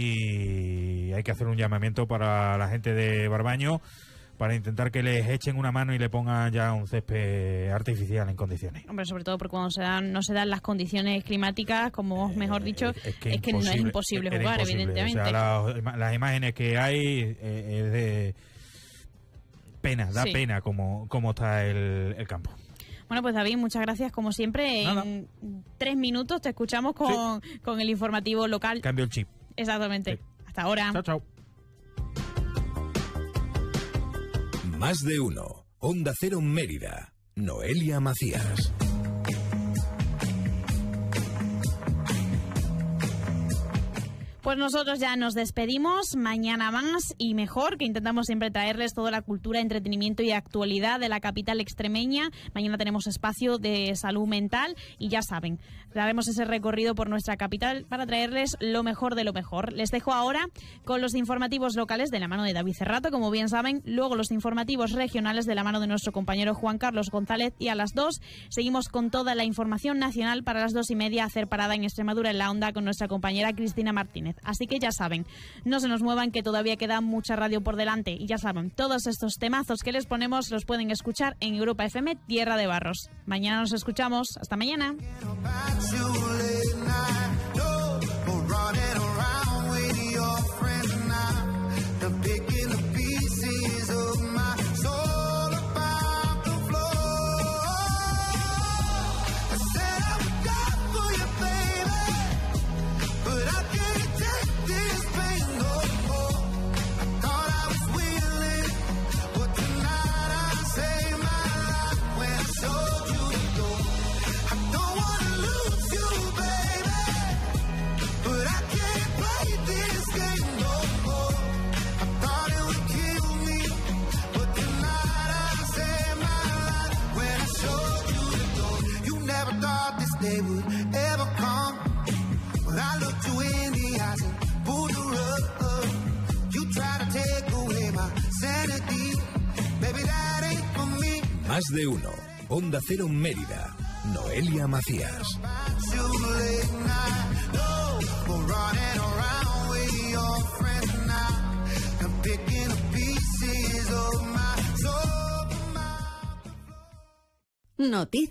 y hay que hacer un llamamiento para la gente de Barbaño para intentar que les echen una mano y le pongan ya un césped artificial en condiciones. Hombre, sobre todo porque cuando se dan, no se dan las condiciones climáticas, como eh, mejor dicho, es que, es que no es imposible jugar, imposible. evidentemente. O sea, la, las imágenes que hay eh, es de pena, da sí. pena como, como está el, el campo. Bueno, pues David, muchas gracias como siempre. Nada. En tres minutos te escuchamos con, sí. con el informativo local. Cambio el chip. Exactamente. Sí. Hasta ahora. Chao, chao. Más de uno. Onda Cero Mérida. Noelia Macías. Pues nosotros ya nos despedimos, mañana más y mejor, que intentamos siempre traerles toda la cultura, entretenimiento y actualidad de la capital extremeña. Mañana tenemos espacio de salud mental y ya saben, haremos ese recorrido por nuestra capital para traerles lo mejor de lo mejor. Les dejo ahora con los informativos locales de la mano de David Cerrato, como bien saben, luego los informativos regionales de la mano de nuestro compañero Juan Carlos González, y a las dos seguimos con toda la información nacional para las dos y media, hacer parada en Extremadura en la Onda con nuestra compañera Cristina Martínez. Así que ya saben, no se nos muevan, que todavía queda mucha radio por delante. Y ya saben, todos estos temazos que les ponemos los pueden escuchar en Europa F M, Tierra de Barros. Mañana nos escuchamos. Hasta mañana. This Más de uno. Onda Cero Mérida. Noelia Macías. Noticias.